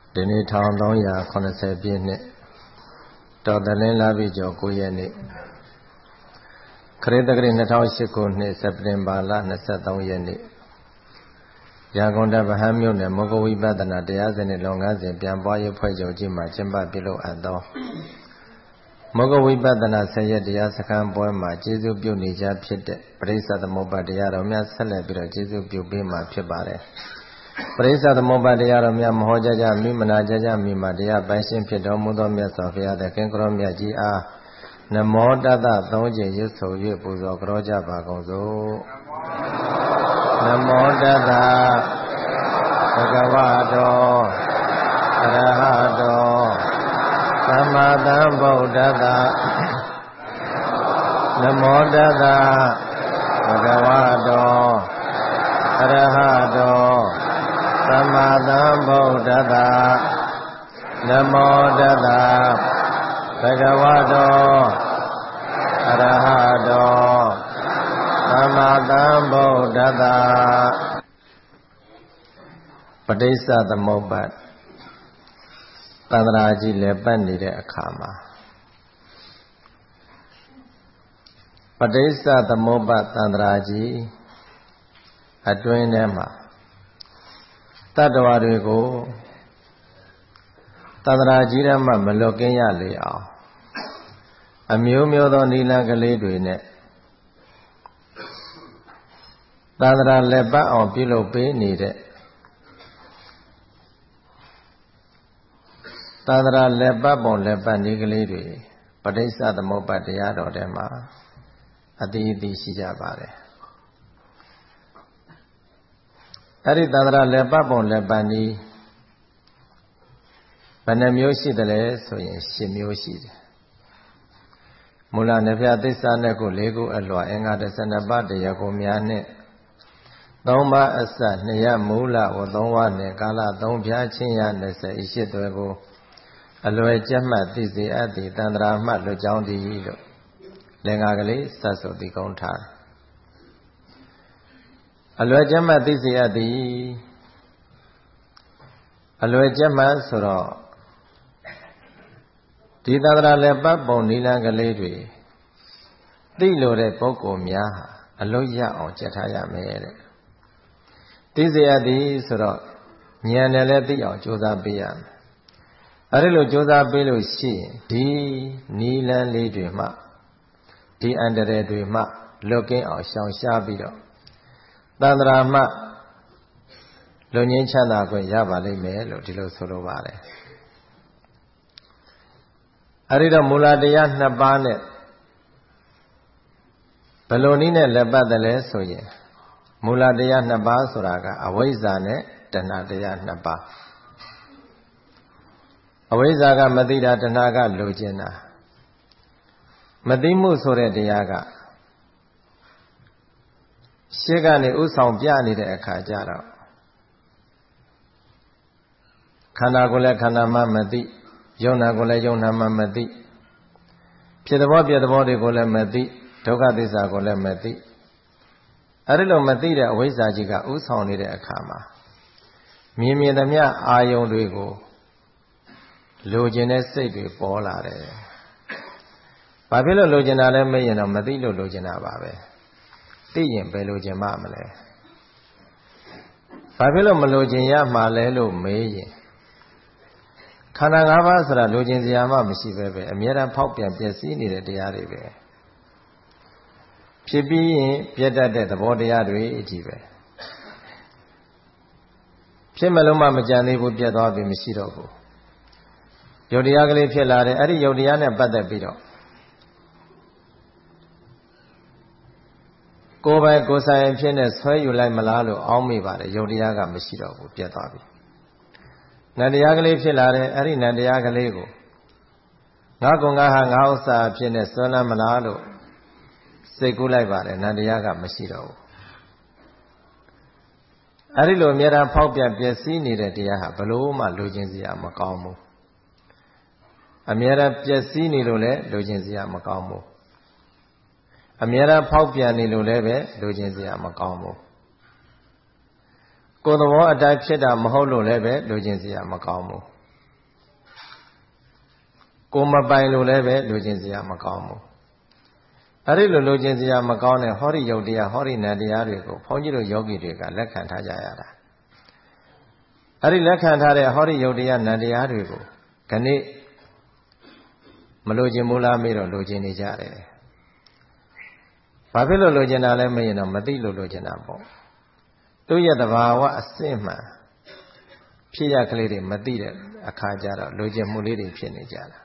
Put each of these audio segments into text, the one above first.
ဒီနေ့1380ပြည့်နှစ်တော်တလင်းလာပြီကျော်9ရက်နေ့ခရစ်တက္ကရာ2008ခုနှစ်စက်တင်ဘာလ23ရက်နေ့ရန်ကုန်တဗဟန်းမြို့နယ်မောဂဝိပဿနာတရားစနစ်လုပ်ငန်းစဉ်ပြန်ပွားရေးဖွဲ့ချုပ်ကြီးမှာကျင်းပပြုလုပ်အပ်သောမောဂဝိပဿနာ10ရက်တရားစခန်းပွဲမှာကျေးဇူးပြုနေကြဖြစ်တဲ့ပရိစ္ဆသမုပ္ပါတရားတော်များဆက်လက်ပြီးတော့ကျေးဇူးပြုပေးမှာဖြစ်ပါတယ်ပရိစ္ဆသမုပ္ပါတရားတော်များမဟောကြားကြမိမနာကြားကြမိမှာတရားပိုင်ရှင်ဖြစ်တော်မူသောမြတ်စွာဘုရားသခင်ကိုရောမြတ်ကြီးအားနမောတတ3ကြိမ်ရွတ်ဆို၍ပူဇော်ကြောကြပါကုန်စို့နမောတတဘဂဝတောအရဟတောသမ္မာသမ္ဗုဒ္ဓတ္တနမောတတဘဂဝတောအရဟတောသမ္မာသမ္ဗုဒ္ဓတ္တနမောတတ္တဘဂဝတောအရဟတောသမ္မာသမ္ဗုဒ္ဓတ္တပဋိစ္စသမုပ္ပါဒ်သန္တရာကြီးလည်းပတ်နေတဲ့အခါမှာပဋိစ္စသမုပ္ပါဒ်သန္တရာကြီးအတွင်းထဲမှာတတ္တဝါတွေကိုသန္တရာကြီးထဲမှာမလွတ်ကင်းရလေအောင်အမျိုးမျိုးသောနိလန်းကလေးတွေနဲ့သန္တရာလက်ပတ်အောင်ပြုလုပ်ပေးနေတဲ့သန္တရာလက်ပတ်ပုံလက်ပတ်နည်းကလေးတွေပဋိစ္စသမုပ္ပါဒ်တရားတော်ထဲမှာအတိအသိရှိကြပါတယ်အဲ့ဒီသန္တရာလက်ပတ်ပုံလက်ပတ်နည်းဘယ်နှမျိုးရှိတယ်လဲဆိုရင်10မျိုးရှိတယ်မူလနဖျသစ္စာနဲ့ကို4ခုအလွှာအင်္ဂါ12ပါးတရားကိုများနဲ့3ပါးအစ2ရက်မူလဝ3ဝနဲ့ကာလ3ဖြာချင်းရ20ဤရှိသွဲကိုအလွယ်ကျက်မှတ်သိစေအပ်သည်တန္တရာမှလွတ်ကြောင်းသည်လို့လင်္ကာကလေးစတ်ဆိုသိကုန်းထားအလွယ်ကျက်မှတ်သိစေအပ်သည်အလွယ်ကျက်မှတ်ဆိုတော့ဒီတန္တရာလည်းပတ်ပုံနိလန်းကလေးတွေသိလို့တဲ့ပုဂ္ဂိုလ်များဟာအလွတ်ရအောင်ကြက်ထားရမယ်တဲ့သိစေအပ်သည်ဆိုတော့ဉာဏ်နဲ့လည်းသိအောင်ကြိုးစားပေးရမယ်အဲဒီလိုကြိုးစားပေးလို့ရှိရင်ဒီနိလန်းလေးတွေမှဒီအန္တရာယ်တွေမှလွတ်ကင်းအောင်ရှောင်ရှားပြီးတော့တန္တရာမှလွတ်ငြိမ်းချမ်းသာခွင့်ရပါလိမ့်မယ်လို့ဒီလိုဆိုလိုပါတယ်အဲဒီတော့မူလတရား2ပါးနဲ့ဘယ်လိုနည်းနဲ့လက်ပတ်တယ်လဲဆိုရင်မူလတရား2ပါးဆိုတာကအဝိဇ္ဇာနဲ့တဏှာတရား2ပါးအဝိဇ္ဇာကမသိတာတဏှာကလိုချင်တာမသိမှုဆိုတဲ့တရားကရှေ့ကနေဥဆောင်ပြနေတဲ့အခါကျတော့ခန္ဓာကိုယ်လည်းခန္ဓာမှမသိယုံနာကိုလည်းယုံနာမှမသိဖြစ်သဘောပြသဘောတွေကိုလည်းမသိဒုက္ခသစ္စာကိုလည်းမသိအဲဒီလိုမသိတဲ့အဝိဇ္ဇာကြီးကဥဆောင်နေတဲ့အခါမှာမြင်မြင်သမျှအာယုန်တွေကိုလိုချင်တဲ့စိတ်တွေပေါ်လာတယ်။ဘာဖြစ်လို့လိုချင်တာလဲမေးရင်တော့မသိလို့လိုချင်တာပါပဲ။သိရင်ဘယ်လိုချင်မှမလဲ။ဘာဖြစ်လို့မလိုချင်ရမှာလဲလို့မေးရင်ခန္ဓာ၅ပါးဆိုတာလိုချင်စရာမှမရှိပဲအမြဲတမ်းဖောက်ပြန်ပျက်စီးနေတဲ့တရားတွေပဲ။ဖြစ်ပြီးရင်ပြတ်တတ်တဲ့သဘောတရားတွေအကြည့်ပဲ။ဖြစ်မလို့မှမကြံသေးဘူးပြတ်သွားပြီမရှိတော့ဘူး။ယုတ်တရားကလေးဖြစ်လာတယ်အဲ့ဒီယုတ်တရားနဲ့ပတ်သက်ပြီးတော့ကိုယ်ပိုင်ကိုယ်ဆိုင်ဖြစ်နေဆွဲယူလိုက်မလားလို့အောင်းမိပါတယ်ယုတ်တရားကမရှိတော့ဘူးပြတ်သွားပြီနတ်တရားကလေးဖြစ်လာတယ်အဲ့ဒီနတ်တရားကလေးကိုငါကုံငါဟာငါဥစ္စာဖြစ်နေဆွဲလမ်းမလားလို့စိတ်ကူးလိုက်ပါတယ်နတ်တရားကမရှိတော့ဘူးအဲ့ဒီလိုအများအားဖောက်ပြန်ပျက်စီးနေတဲ့တရားဟာဘလို့မှလိုချင်စရာမကောင်းဘူးအမြဲတမ်းပျက်စီးနေလို့လည်းလိုချင်စရာမကောင်းဘူးအမြဲတမ်းဖောက်ပြန်နေလို့လည်းပဲလိုချင်စရာမကောင်းဘူးကိုယ်သဘောအတိုင်းဖြစ်တာမဟုတ်လို့လည်းပဲလိုချင်စရာမကောင်းဘူးကိုမပိုင်လို့လည်းပဲလိုချင်စရာမကောင်းဘူးအဲ့ဒီလိုချင်စရာမကောင်းတဲ့ဟောဒီယုတ်တရားဟောဒီနံတရားတွေကိုဘုန်းကြီးတို့ယောဂီတွေကလက်ခံထားကြရတာအဲ့ဒီလက်ခံထားတဲ့ဟောဒီယုတ်တရားနံတရားတွေကိုခဏိမလိုချင်ဘူးလားမေးတော့လိုချင်နေကြတယ်ဘာဖြစ်လို့လိုချင်တာလဲမေးရင်တော့မသိလို့လိုချင်တာပေါ့သူ့ရဲ့တဘာဝအစစ်မှန်ဖြစ်ရကလေးတွေမသိတဲ့အခါကျတော့လိုချင်မှုလေးတွေဖြစ်နေကြတာ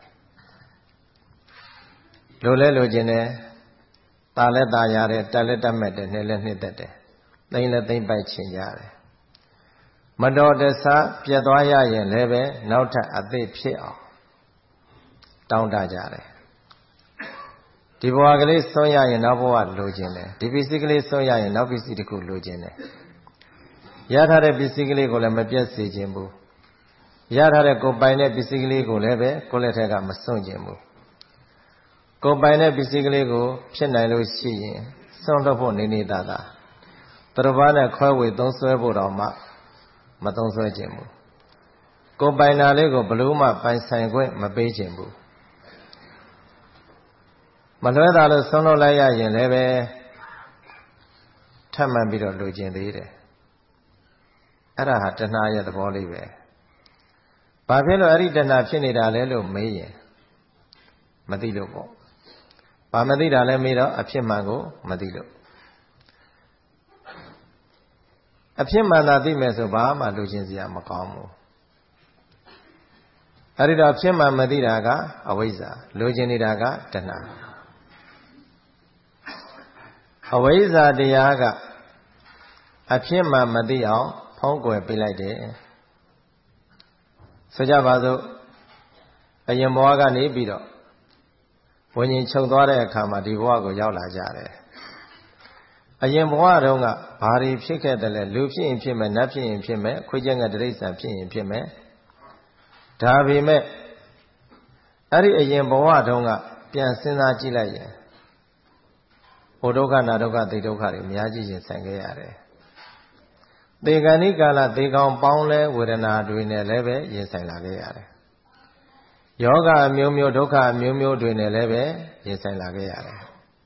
လိုလဲလိုချင်တယ်ตาလဲตาရတယ်တက်လဲတက်မဲ့တယ်နှဲလဲနှိမ့်သက်တယ်သိမ့်လဲသိမ့်ပိုက်ချင်ကြတယ်မတော်တဆပြတ်သွားရရင်လည်းပဲနောက်ထပ်အသိဖြစ်အောင်တောင်းတကြတယ်ဒီဘဝကလေးဆွံ့ရရင်နောက်ဘဝလိုချင်တယ်ဒီပစ္စည်းကလေးဆွံ့ရရင်နောက်ပစ္စည်းတစ်ခုလိုချင်တယ်ရထားတဲ့ပစ္စည်းကလေးကိုလည်းမပြတ်စေခြင်းဘူးရထားတဲ့ကိုယ်ပိုင်တဲ့ပစ္စည်းကလေးကိုလည်းပဲကိုယ်လက်ထက်ကမစွန့်ခြင်းဘူးကိုယ်ပိုင်တဲ့ပစ္စည်းကလေးကိုဖြစ်နိုင်လို့ရှိရင်စွန့်တော့ဖို့နေနေတာသူတစ်ပါးနဲ့ခွဲဝေသုံးစွဲဖို့တော့မှမသုံးစွဲခြင်းဘူးကိုယ်ပိုင်တာလေးကိုဘလို့မှပိုင်ဆိုင်ခွင့်မပေးခြင်းဘူးမလွဲတာလို့ဆုံးလို့လိုက်ရရင်လည်းပဲထပ်မှန်ပြီးတော့လိုချင်သေးတယ်အဲ့ဒါဟာတဏှာရဲ့သဘောလေးပဲဘာဖြစ်လို့အဲ့ဒီတဏှာဖြစ်နေတာလဲလို့မေးရင်မသိလို့ပေါ့ဘာမသိတာလဲမေးတော့အဖြစ်မှန်ကိုမသိလို့အဖြစ်မှန်သာသိမယ်ဆိုဘာမှလိုချင်စရာမကောင်းဘူးအဲ့ဒီတော့အဖြစ်မှန်မသိတာကအဝိဇ္ဇာလိုချင်နေတာကတဏှာအဝိဇ္ဇာတရားကအဖြစ်မှန်မသိအောင်ဖုံးကွယ်ပေးလိုက်တယ်ဆိုကြပါစို့အရင်ဘဝကနေပြီးတော့ဝิญဉ်ချုပ်သွားတဲ့အခါမှာဒီဘဝကိုရောက်လာကြတယ်အရင်ဘဝတုန်းကဘာတွေဖြစ်ခဲ့တယ်လဲလူဖြစ်ရင်ဖြစ်မယ်နတ်ဖြစ်ရင်ဖြစ်မယ်ခွေးကျက်ငှက်တိရစ္ဆာန်ဖြစ်ရင်ဖြစ်မယ်ဒါပေမဲ့အဲ့ဒီအရင်ဘဝတုန်းကပြန်စဉ်းစားကြည့်လိုက်ရင်ဟိုဒုက္ခနာဒုက္ခသိဒုက္ခတွေအများကြီးရင်ဆိုင်ခဲ့ရတယ်သေကံဤကာလသေကောင်ပေါင်းလဲဝေဒနာတွေနဲ့လည်းပဲရင်ဆိုင်လာခဲ့ရတယ်ယောဂအမျိုးမျိုးဒုက္ခအမျိုးမျိုးတွေနဲ့လည်းပဲရင်ဆိုင်လာခဲ့ရတယ်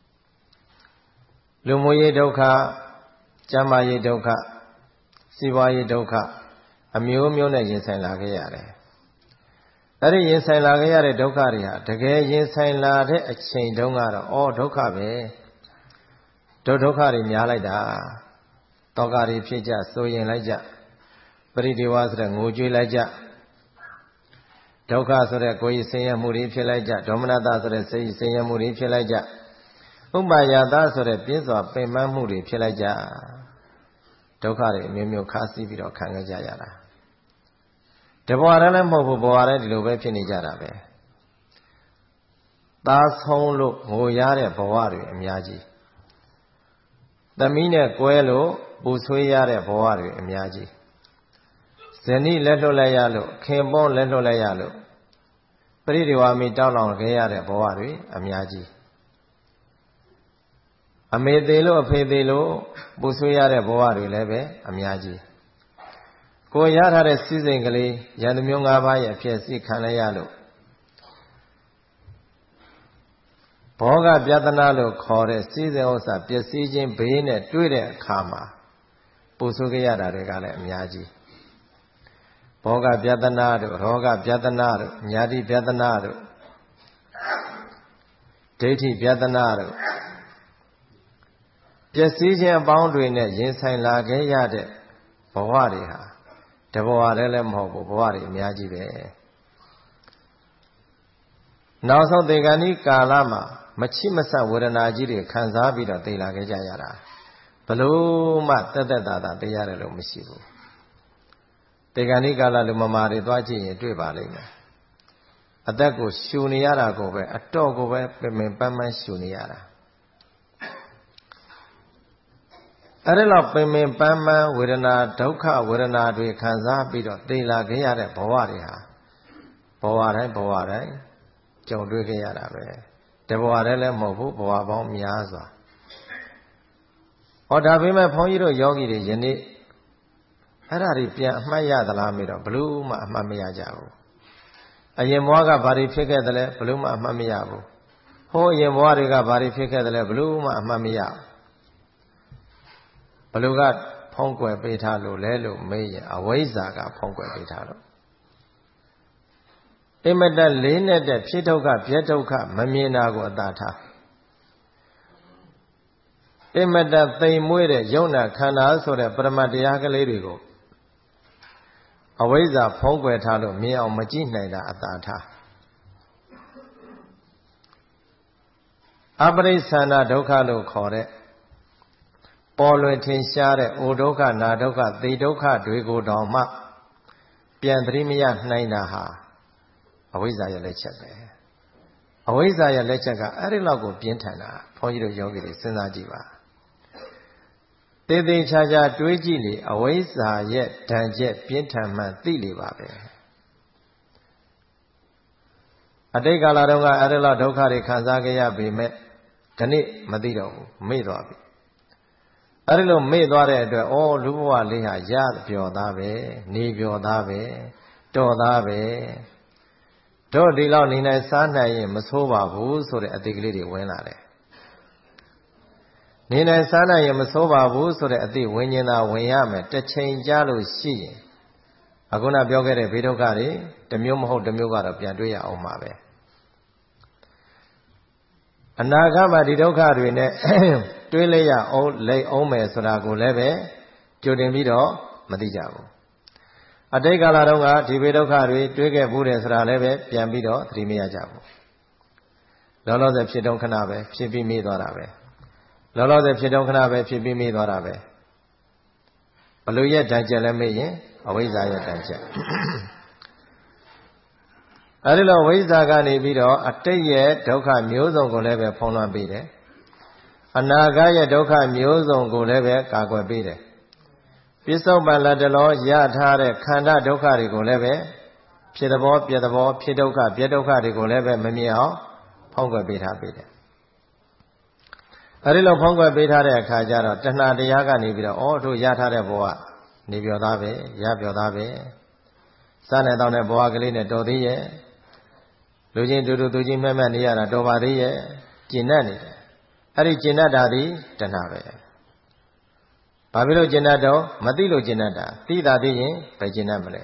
လူမှုရေးဒုက္ခကျန်းမာရေးဒုက္ခစီးပွားရေးဒုက္ခအမျိုးမျိုးနဲ့ရင်ဆိုင်လာခဲ့ရတယ်အဲ့ဒီရင်ဆိုင်လာခဲ့ရတဲ့ဒုက္ခတွေဟာတကယ်ရင်ဆိုင်လာတဲ့အချိန်တုန်းကတော့ဒုက္ခပဲဒုက္ခတွေများလိုက်တာတောကတွေဖြစ်ကြစိုးရင်လိုက်ကြပရိဒေဝဆိုတဲ့ငိုကြွေးလိုက်ကြဒုက္ခဆိုတဲ့ကိုယ်ဆင်းရဲမှုတွေဖြစ်လိုက်ကြဒေါမနတဆိုတဲ့စိတ်ဆင်းရဲမှုတွေဖြစ်လိုက်ကြဥပယတဆိုတဲ့ပြင်းစွာပင်ပန်းမှုတွေဖြစ်လိုက်ကြဒုက္ခတွေအမျိုးမျိုးခါးစည်းပြီးတော့ခံခဲ့ကြရတာတဘဝတည်းလည်းမဟုတ်ဘူးဘဝတည်းဒီလိုပဲဖြစ်နေကြတာပဲသားဆုံးလို့ငိုရတဲ့ဘဝတွေအများကြီးသမီးနဲ့ကွဲလို့ပူဆွေးရတဲ့ဘဝတွေအများကြီးဇနီးလက်လွတ်လိုက်ရလို့ခင်ပွန်းလက်လွတ်လိုက်ရလို့ပရိဒီဝါမီတောင်းလောင်ခဲ့ရတဲ့ဘဝတွေအများကြီးအမေသေးလို့အဖေသေးလို့ပူဆွေးရတဲ့ဘဝတွေလည်းပဲအများကြီးကိုရထားတဲ့စည်းစိမ်ကလေးရန်သူမျိုး၅ပါးရဲ့အဖြစ်စီခံလိုက်ရလို့ဘောဂပြဿနာလို့ခေါ်တဲ့စည်းစိမ်ဥစ္စာပျက်စီးခြင်းဘေးနဲ့တွေ့တဲ့အခါမှာပူဆွေးကြရတာတွေကလည်းအများကြီးဘောဂပြဿနာတို့ရောဂပြဿနာတို့ညာတိပြဿနာတို့ဒိဋ္ဌိပြဿနာတို့ပျက်စီးခြင်းအပေါင်းတွေနဲ့ရင်ဆိုင်လာခဲ့ရတဲ့ဘဝတွေဟာတဘဝတည်းလည်းမဟုတ်ဘူးဘဝတွေအများကြီးပဲနောက်ဆုံးသေကံဤကာလမှာမချိမဆဝေဒနာကြီးတွေခံစားပြီးတော့သိလာခဲ့ကြရတာဘလို့မှတက်တက်တာတာသိရတယ်လို့မရှိဘူးသေကံဤကာလလူမမာတွေသွားကြည့်ရင်တွေ့ပါလိမ့်မယ်အသက်ကိုရှူနေရတာကိုပဲအတော့ကိုပဲပင်ပင်ပန်းပန်းရှူနေရတာအဲ့ဒါလောက်ပင်ပင်ပန်းပန်းဝေဒနာဒုက္ခဝေဒနာတွေခံစားပြီးတော့သိလာခဲ့ရတဲ့ဘဝတွေဟာဘဝတိုင်းကြုံတွေ့ခဲ့ရတာပဲတဘဝတည်းလည်းမဟုတ်ဘူးဘဝပေါင်းများစွာဒါပေမဲ့ဘုန်းကြီးတို့ယောဂီတွေယနေ့အဲ့ဒါတွေပြန်အမှတ်ရသလားမေးတော့ဘလို့မှအမှတ်မရကြဘူးအရင်ဘဝကဘာတွေဖြစ်ခဲ့တယ်လဲဘလို့မှအမှတ်မရဘူးဟိုးအရင်ဘဝတွေကဘာတွေဖြစ်ခဲ့တယ်လဲဘလို့မှအမှတ်မရဘလို့ကဖုံးကွယ်ပေးထားလို့လဲလို့မေးရင်အဝိဇ္ဇာကဖုံးကွယ်ပေးထားလို့အမတလေးနဲ့တဲ့ဖြစ်ဒုက္ခပြက်ဒုက္ခမမြင်တာကိုအသာထားအမတသိမ်မွေးတဲ့ယုံနာခန္ဓာဆိုတဲ့ပရမတရားကလေးတွေကိုအဝိဇ္ဇာဖုံးကွယ်ထားလို့မြင်အောင်မကြည့်နိုင်တာအသာထားအပရိစ္ဆန္ဒဒုက္ခလို့ခေါ်တဲ့ပေါ်လွင်ထင်ရှားတဲ့အိုဒုက္ခနာဒုက္ခသေဒုက္ခတွေကိုတောင်မှပြန်သတိမရနိုင်တာဟာအဝိဇ္ဇာရဲ့လက်ချက်ပဲအဝိဇ္ဇာရဲ့လက်ချက်ကအဲ့ဒီလောက်ကိုပြင်းထန်တာဘုန်းကြီးတို့ယောဂီတွေစဉ်းစားကြည့်ပါသေသေးချာချာတွေးကြည့်လေအဝိဇ္ဇာရဲ့ဓာန်ချက်ပြင်းထန်မှသိလေပါပဲအတိတ်ကာလတုန်းကအဲ့ဒီလောက်ဒုက္ခတွေခံစားကြရပေမဲ့ဒီနေ့မသိတော့ဘူးမေ့သွားပြီအဲ့ဒီလိုမေ့သွားတဲ့အတွက်ဩလူဘဝလေးဟာရပျော်သားပဲနေပျော်သားပဲတော်သားပဲတို့ဒီလောက်နေနိုင်စားနိုင်ရင်မဆိုးပါဘူးဆိုတဲ့အသိကလေးတွေဝင်လာတယ်နေနိုင်စားနိုင်ရင်မဆိုးပါဘူးဆိုတဲ့အသိဝိညာဉ်သာဝင်ရမယ်တစ်ချိန်ကြာလို့ရှိရင်အခုနပြောခဲ့တဲ့ဘေးဒုက္ခတွေတစ်မျိုးမဟုတ်တစ်မျိုးကတော့ပြန်တွေ့ရအောင်ပါပဲအနာဂတ်မှာဒီဒုက္ခတွေနဲ့တွေးလိုက်ရအောင်လိမ့်အောင်မယ်ဆိုတာကိုလည်းပဲကြိုတင်ပြီးတော့မသိကြဘူးအတိတ်ကာလတုန်းကဒီဘေးဒုက္ခတွေတွေးခဲ့ဘူးတယ်ဆိုတာလည်းပဲပြန်ပြီးတော့သတိမရကြဘူးလောလောဆယ်ဖြစ်တုန်းခဏပဲဖြစ်ပြီးမေ့သွားတာပဲလောလောဆယ်ဖြစ်တုန်းခဏပဲဖြစ်ပြီးမေ့သွားတာပဲဘလို့ရဲ့တန်ကြက်လည်းမေ့ရင်အဝိဇ္ဇာရဲ့တန်ကြက်အဲဒီလိုဝိဇ္ဇာကနေပြီးတော့အတိတ်ရဲ့ဒုက္ခမျိုးစုံကိုလည်းပဲဖုံးလွှမ်းပေးတယ်အနာဂတ်ရဲ့ဒုက္ခမျိုးစုံကိုလည်းပဲကာကွယ်ပေးတယ်ပြစ္ဆုတ်ပန်လက်တလောရထားတဲ့ခန္ဓာဒုက္ခတွေကိုလည်းပဲဖြစ်သဘောပြက်သဘောဖြစ်ဒုက္ခပြက်ဒုက္ခတွေကိုလည်းပဲမမြင်အောင်ဖုံးကွယ်ပေးထားပေးတယ်အဲဒီလိုဖုံးကွယ်ပေးထားတဲ့အခါကျတော့တဏှာတရားကနေပြီးတော့တို့ရထားတဲ့ဘဝနေပြောသားပဲရပြောသားပဲစားနေတော့တဲ့ဘဝကလေးနဲ့တော်သေးရဲ့လူချင်းတူတူသူချင်းမဲ့မဲ့နေရတာတော်ပါသေးရဲ့ကျင့်တတ်နေတယ်အဲ့ဒီကျင့်တတ်တာဒီတဏှာပဲဘာဖြစ်လို့ကျင့်တတ်တော့မသိလို့ကျင့်တတ်တာသိတာသိရင်ပဲကျင့်တတ်မလဲ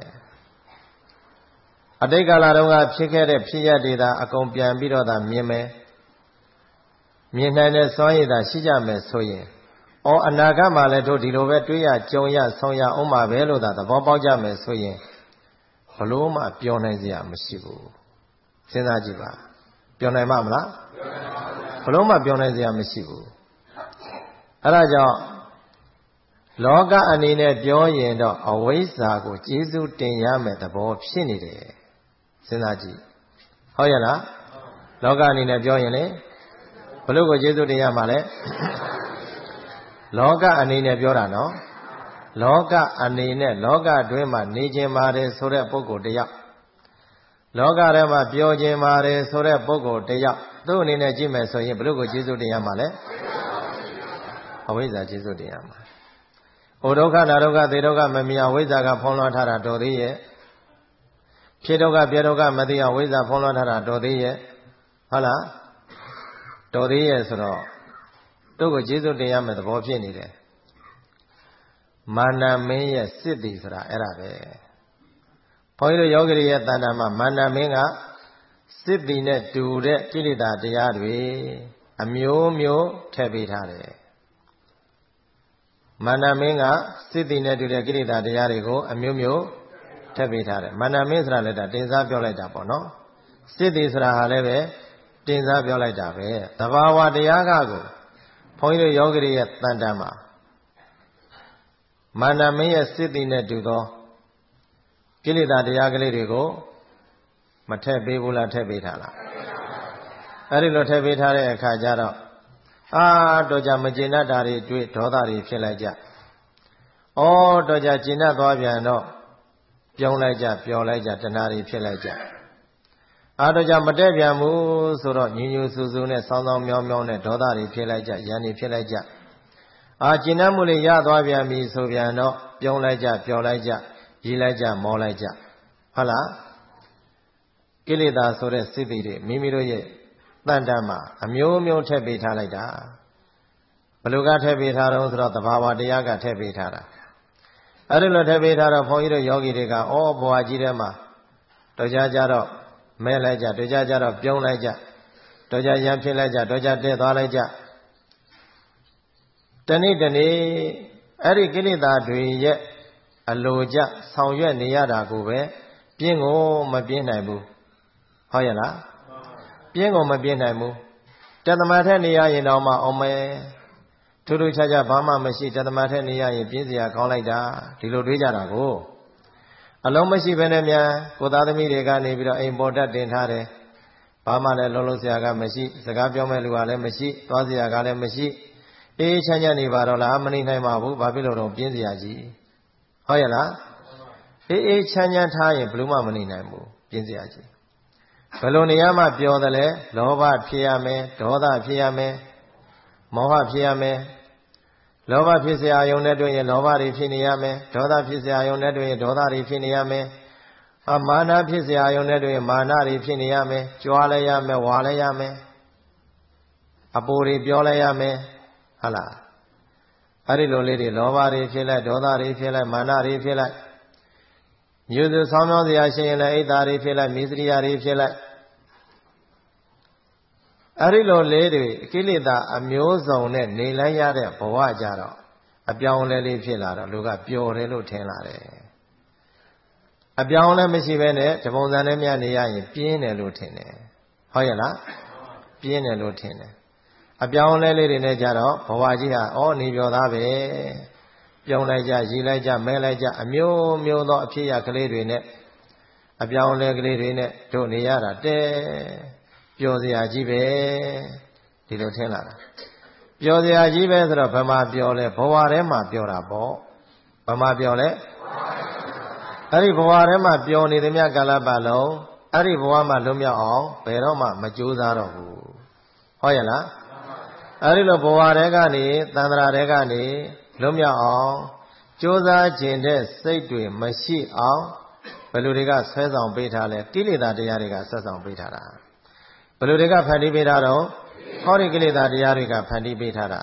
အတိတ်ကာလတုန်းကဖြစ်ခဲ့တဲ့ဖြစ်ရတဲ့တာအကုန်ပြန်ပြီးတော့သာမြင်မယ်မြင်နိုင်တဲ့စွမ်းရည်သာရှိကြမယ်ဆိုရင်အနာဂတ်မှာလည်းတို့ဒီလိုပဲတွေးရကြုံရဆောင်ရအောင်ပါပဲလို့သာသဘောပေါက်ကြမယ်ဆိုရင်ဘလို့မှပြောနိုင်စရာမရှိဘူးစဉ်းစားကြည့်ပါပြောနိုင်မှာမလားဘလို့မှပြောနိုင်စရာမရှိဘူးအဲဒါကြောင့်လောကအနေနဲ့ပြောရင်တော့အဝိဇ္ဇာကိုကျေးဇူးတင်ရမယ်သဘောဖြစ်နေတယ်စဉ်းစားကြည့်ဟုတ်ရဲ့လားလောကအနေနဲ့ပြောရင်လေဘလို့ကိုကျေးဇူးတင်ရမှာလဲလောကအနေနဲ့ပြောတာနော်လောကအနေနဲ့လောကတွင်းမှာနေခြင်းပါတယ်ဆိုတဲ့ပုဂ္ဂိုလ်တယောက်လောကထဲမှာပြောခြင်းပါတယ်ဆိုတဲ့ပုဂ္ဂိုလ်တယောက်သူ့အနေနဲ့ကြည့်မယ်ဆိုရင်ဘလို့ကိုကျေးဇူးတင်ရမှာလဲအဝိဇ္ဇာကျေးဇူးတင်ရမှာဟိုဒုက္ခနာဒုက္ခသေဒုက္ခမမြင်ဝိဇ္ဇာကဖုံးလွှမ်းထားတာတော်သေးရဲ့ဖြစ်ဒုက္ခပြဒုက္ခမသိအောင်ဝိဇ္ဇာဖုံးလွှမ်းထားတာတော်သေးရဲ့ဟုတ်လားတော်သေးရဲ့ဆိုတော့သူ့ကိုကျေးဇူးတင်ရမယ်သဘောဖြစ်နေတယ်မာနမင်းရဲ့စစ်တီဆိုတာအဲ့ဒါပဲဘုန်းကြီးတို့ယောဂီတွေရဲ့တဏ္ဍာမှာမာနမင်းကစစ်တီနဲ့တူတဲ့ကိလေသာတရားတွေအမျိုးမျိုးထည့်ပေးထားတယ်မာနမင်းကစစ်တီနဲ့တူတဲ့ကိလေသာတရားတွေကိုအမျိုးမျိုးထည့်ပေးထားတယ်မာနမင်းဆိုတာလည်းဒါတင်စားပြောလိုက်တာပေါ့နော်စစ်တီဆိုတာဟာလည်းပဲတင်စားပြောလိုက်တာပဲသဘာဝတရားကကိုဘုန်းကြီးတို့ယောဂီတွေရဲ့တဏ္ဍာမှာမာနမင်းရဲ့စစ်တီနဲ့တူသောကိလေသာတရားကလေးတွေကိုမထည့်ပေးဘူးလားထည့်ပေးထားလားအဲ့ဒီလိုထည့်ပေးထားတဲ့အခါကျတော့တော့ကြမကျေနပ်တာတွေတွေ့ဒေါသတွေဖြစ်လိုက်ကြတော့ကြကျေနပ်သွားပြန်တော့ပြုံးလိုက်ကြပျော်လိုက်ကြတဏှာတွေဖြစ်လိုက်ကြတော့ကြမတက်ပြန်ဘူးဆိုတော့ညူညူဆူဆူနဲ့ဆောင်းဆောင်းမြောင်းမြောင်းနဲ့ဒေါသတွေဖြစ်လိုက်ကြရန်တွေဖြစ်လိုက်ကြကျေနပ်မှုလေးရသွားပြန်ပြီဆိုပြန်တော့ပြုံးလိုက်ကြပျော်လိုက်ကြရီးလိုက်ကြမောလိုက်ကြဟုတ်လားကိလေသာဆိုတဲ့စိတ်တွေမိမိတို့ရဲ့တန်တမ်းမှာအမျိုးမျိုးထည့်ပေးထားလိုက်တာဘယ်လိုကထည့်ပေးထားတော့ဆိုတော့သဘာဝတရားကထည့်ပေးထားတာအဲ့ဒီလိုထည့်ပေးထားတော့ဘုန်းကြီးတို့ယောဂီတွေကဘဝကြီးထဲမှာတော်ကြကြတော့မဲလိုက်ကြတော်ကြကြတော့ပြုံးလိုက်ကြတော်ကြရံဖြစ်လိုက်ကြတော်ကြတဲသွားလိုက်ကြတနေ့တနေ့အဲ့ဒီကိလေသာတွေရဲ့အလိုကျဆောင်ရွက်နေရတာကိုပဲပြင်းကိုမပြင်းနိုင်ဘူးဟုတ်ရဲ့လားပြင်းကိုမပြင်းနိုင်ဘူးတသမထက်နေရရင်တော့မှအောင်မဲထူးထူးခြားခြားဘာမှမရှိတသမထက်နေရရင်ပြင်းစရာကောင်းလိုက်တာဒီလိုတွေးကြတာကိုအလုံးမရှိဘဲနဲ့များကိုသားသမီးတွေကနေပြီးတော့အိမ်ပေါ်တက်တင်ထားတယ်ဘာမှလည်းလုံးလုံးစရာကမရှိစကားပြောမဲ့လူကလည်းမရှိသွားစရာကလည်းမရှိအေးချမ်းချမ်းနေပါတော့လားမနေနိုင်ပါဘူးဘာဖြစ်လို့တော့ပြင်းစရာကြီးဟုတ်ရဲ့လားအေးချမ်းချမ်းထားရင်ဘယ်လို့မှမနေနိုင်ဘူးပြင်းစရာကြီးဘယ်လိုနေရမှပြောတယ်လဲလောဘဖြစ်ရမယ်ဒေါသဖြစ်ရမယ်မောဟဖြစ်ရမယ်လောဘဖြစ်စရာအယုံနဲ့တွေ့ရင်လောဘတွေဖြစ်နေရမယ်ဒေါသဖြစ်စရာအယုံနဲ့တွေ့ရင်ဒေါသတွေဖြစ်နေရမယ်မာနဖြစ်စရာအယုံနဲ့တွေ့ရင်မာနတွေဖြစ်နေရမယ်ကြွားလည်းရမယ်ဝါလည်းရမယ်အပူတွေပြောလည်းရမယ်ဟုတ်လားအဲ့ဒီလိုလေးတွေလောဘတွေဖြစ်လိုက်ဒေါသတွေဖြစ်လိုက်မာနတွေဖြစ်လိုက်ညူသူဆောင်းမြောင်းစရာရှိရင်လည်းအိတ်သားတွေဖြစ်လိုက်မိစရိယာတွေဖြစ်လိုက်အဲ့ဒီလိုလေးတွေကိလေသာအမျိုးစုံနဲ့နေလိုက်ရတဲ့ဘဝကြတော့အပြောင်းလဲလေးဖြစ်လာတော့လူကပျော်တယ်လို့ထင်လာတယ်အပြောင်းလဲမရှိဘဲနဲ့တပုံစံနဲ့မြနေရရင်ပြင်းတယ်လို့ထင်တယ်ဟုတ်ရဲ့လားပြင်းတယ်လို့ထင်တယ်အပြောင်းလဲလေးတွေနဲ့ကြတော့ဘဝကြီးဟာနေပြောသားပဲပြုံးလိုက်ကြရည်လိုက်ကြမဲလိုက်ကြအမျိုးမျိုးသောအဖြစ်ရကလေးတွေနဲ့အပြောင်းလဲကလေးတွေနဲ့တို့နေရတာတဲ့ပျော်စရာကြီးပဲဒီလိုထင်လာတာပျော်စရာကြီးပဲဆိုတော့ဘယ်မှာပျော်လဲဘဝထဲမှာပျော်တာပေါ့ဘယ်မှာပျော်လဲအဲ့ဒီဘဝထဲမှာပျော်နေသမျှကာလပတ်လုံးအဲ့ဒီဘဝမှာလွတ်မြောက်အောင်ဘယ်တော့မှမကြိုးစားတော့ဘူးဟုတ်ရဲ့လားအဲ့ဒီလိုဘဝထဲကနေသန္တရာထဲကနေလွတ်မြောက်အောင်ကြိုးစားခြင်းတဲ့စိတ်တွေမရှိအောင်ဘယ်လိုတွေကဆွဲဆောင်ပေးထားလဲကိလေသာတရားတွေကဆွဲဆောင်ပေးထားတာဘယ်လိုတွေကဖန်တီးပေးထားတော့ဟောဒီကိလေသာတရားတွေကဖန်တီးပေးထားတာ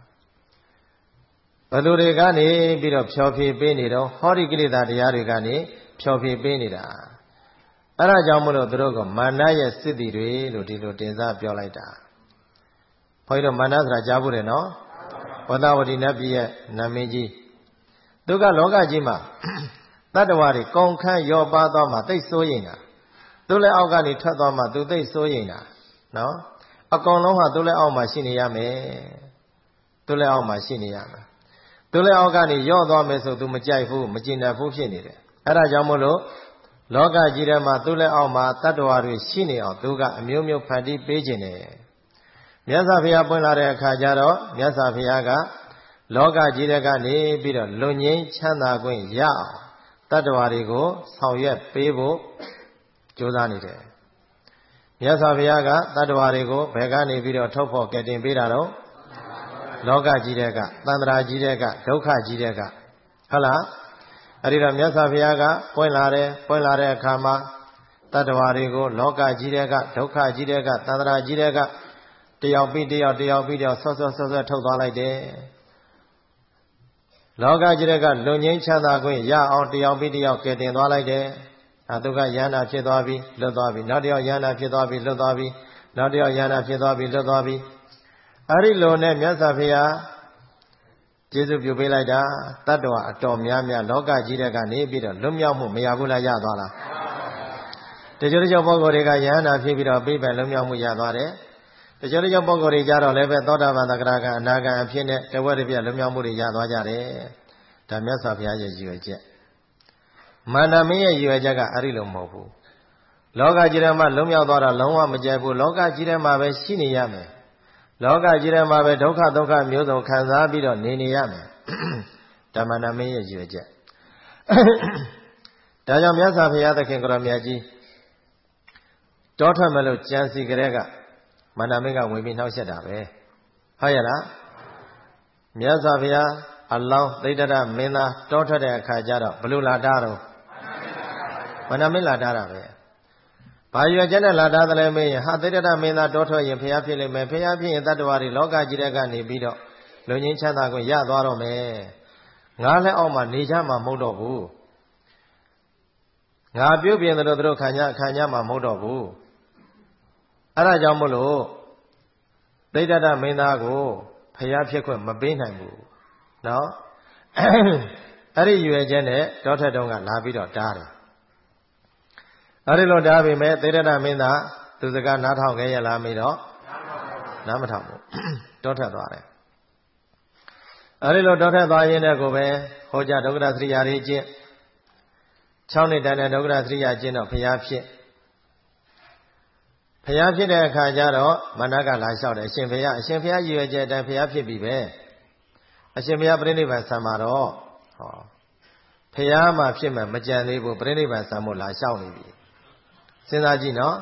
ဘယ်လိုတွေကနေပြီးတော့ဖြောဖြေပေးနေတော့ဟောဒီကိလေသာတရားတွေကနေဖြောဖြေပေးနေတာအဲ့ဒါကြောင့်မလို့သူတို့ကမာနရဲ့စစ်တီတွေလို့ဒီလိုတင်စားပြောလိုက်တာဘုန်းကြီးတို့မာနဆိုတာကြားဖို့တယ်နော်ဝတ္တဝတိနတ်ပြည်ရဲ့နာမည်ကြီးသူကလောကကြီးမှာတတ္တဝါတွေကောင်းခန့်ရောပါသွားမှသိစိုးရင်တာသူလည်းအောက်ကနေထွက်သွားမှသူသိစိုးရင်တာနော်အကောင်လုံးဟာသူလည်းအောက်မှာရှိနေရမယ်သူလည်းအောက်မှာရှိနေရမယ်သူလည်းအောက်ကနေရော့သွားမယ်ဆိုသူမကြိုက်ဘူးမကျင်တတ်ဘူးဖြစ်နေတယ်အဲ့ဒါကြောင့်မို့လို့လောကကြီးထဲမှာသူလည်းအောက်မှာတတ္တဝါတွေရှိနေအောင်သူကအမျိုးမျိုးဖန်တီးပေးခြင်းတယ်မြတ်စွာဘုရားပွင့်လာတဲ့အခါကျတော့မြတ်စွာဘုရားကလောကကြီးထဲကနေပြီးတော့လွန်ငင်းချမ်းသာခွင့်ရအောင်တတ္တဝါတွေကိုဆောင်ရွက်ပေးဖို့ကြိုးစားနေတယ်မြတ်စွာဘုရားကတတ္တဝါတွေကိုဘယ်ကနေပြီးတော့ထုတ်ဖို့ကယ်တင်ပေးတာတော့လောကကြီးထဲကသန္တရာကြီးထဲကဒုက္ခကြီးထဲကဟုတ်လားအဲ့ဒီတော့မြတ်စွာဘုရားကပွင့်လာတဲ့အခါမှာတတ္တဝါတွေကိုလောကကြီးထဲကဒုက္ခကြီးထဲကသန္တရာကြီးထဲကတယောက်ပြီးတယောက်ဆော့ထုတ်သွားလိုက်တယ်လောကကြီးကလွန်ငင်းချမ်းသာခွင့်ရအောင်တယောက်ပြီးတယောက်ကယ်တင်သွားလိုက်တယ်သူကယန္တာဖြစ်သွားပြီလွတ်သွားပြီနောက်တယောက်ယန္တာဖြစ်သွားပြီလွတ်သွားပြီနောက်တယောက်ယန္တာဖြစ်သွားပြီလွတ်သွားပြီအဲ့ဒီလိုနဲ့မြတ်စွာဘုရားကျေးဇူးပြုပေးလိုက်တာတတ္တဝါအတော်များများလောကကြီးတဲ့ကနေပြီးတော့လွတ်မြောက်မှုမရဘူးလားရသွားလားတချို့ပုဂ္ဂိုလ်တွေကယန္တာဖြစ်ပြီးတော့ပြိပယ်လွတ်မြောက်မှုရသွားတယ်တချို့ပုဂ္ဂိုလ်တွေကြတော့လည်းပဲသောတာပန်သဂရကအနာဂံအဖြစ်နဲ့တဝက်တစ်ပြက်လွတ်မြောက်မှုတွေရသွားကြတယ်ဒါမြတ်စွာဘုရားရဲ့ရည်ရွယ်ချက်မန္တမင်းရဲ့ရည်ရွယ်ချက်ကအဲ့ဒီလိုမဟုတ်ဘူးလောကကြီးထဲမှာလွတ်မြောက်သွားတာလုံးဝမကြိုက်ဘူးလောကကြီးထဲမှာပဲရှိနေရမယ်လောကကြီးထဲမှာပဲဒုက္ခမျိုးစုံခံစားပြီးတော့နေရမယ်ဒါမန္တမင်းရဲ့ရည်ရွယ်ချက်ဒါကြောင့်မြတ်စွာဘုရားသခင်ကိုရောမြတ်ကြီးတောထွက်မယ်လို့ကြံစီကြတဲ့ကမန္တမင်းကဝင်ပြီးနှောက်ယှက်တာပဲဟုတ်ရဲ့လားမြတ်စွာဘုရားအလောင်းသိတ္တရမင်းသားတောထွက်တဲ့အခါကျတော့ဘလို့လာတာတော့မန္တမင်းလာတာပဲဘာရွယ်ချက်နဲ့လာတာတလည်းမေးရင်ဟာသေတ္တမင်းသားတောထွက်ရင်ဖျားဖြစ်လိမ့်မယ်ဖျားဖြစ်ရင်တတ္တဝါတွေလောကကြီးတဲ့ကနေပြီးတော့လူငင်းချမ်းသာကိုရသွားတော့မယ်ငါလည်းအောက်မှာနေကြမှာမဟုတ်တော့ဘူးငါပြုတ်ပြင်တယ်လို့သူတို့ခံကြမှာမဟုတ်တော့ဘူးအဲ့ဒါကြောင့်မို့လို့သေတ္တမင်းသားကိုဖျားဖြစ်ခွင့်မပေးနိုင်ဘူးနော်အဲ့ဒီရွယ်ချက်နဲ့တောထက်တုံးကလာပြီးတော့တားတယ်အဲ့ဒီလိုတားပြီမဲ့သေတ္တမင်းသားသူစကားနားထောင်ခဲ့ရလားမေးတော့နားမထောင်ဘူးတောထက်သွားတယ်အဲ့ဒီလိုတောထက်သွားရင်းနဲ့ကိုပဲဟောကြားဒုက္ခသရိယာရေးကျင့်6နှစ်တန်းတဲ့ဒုက္ခသရိယာကျင့်တော့ဖျားဖြစ်တဲ့အခါကျတော့မနကလာလျှောက်တယ်အရှင်ဘုရားရည်ရွယ်ချက်အတိုင်းဖျားဖြစ်ပြီပဲအရှင်ဘုရားပြိဋိဘံဆံမှာတော့ဟောဖျားမှာဖြစ်မှမကြံသေးဘူးပြိဋိဘံဆံမို့လာလျှောက်နေပြီစဉ်းစားကြည့်နော်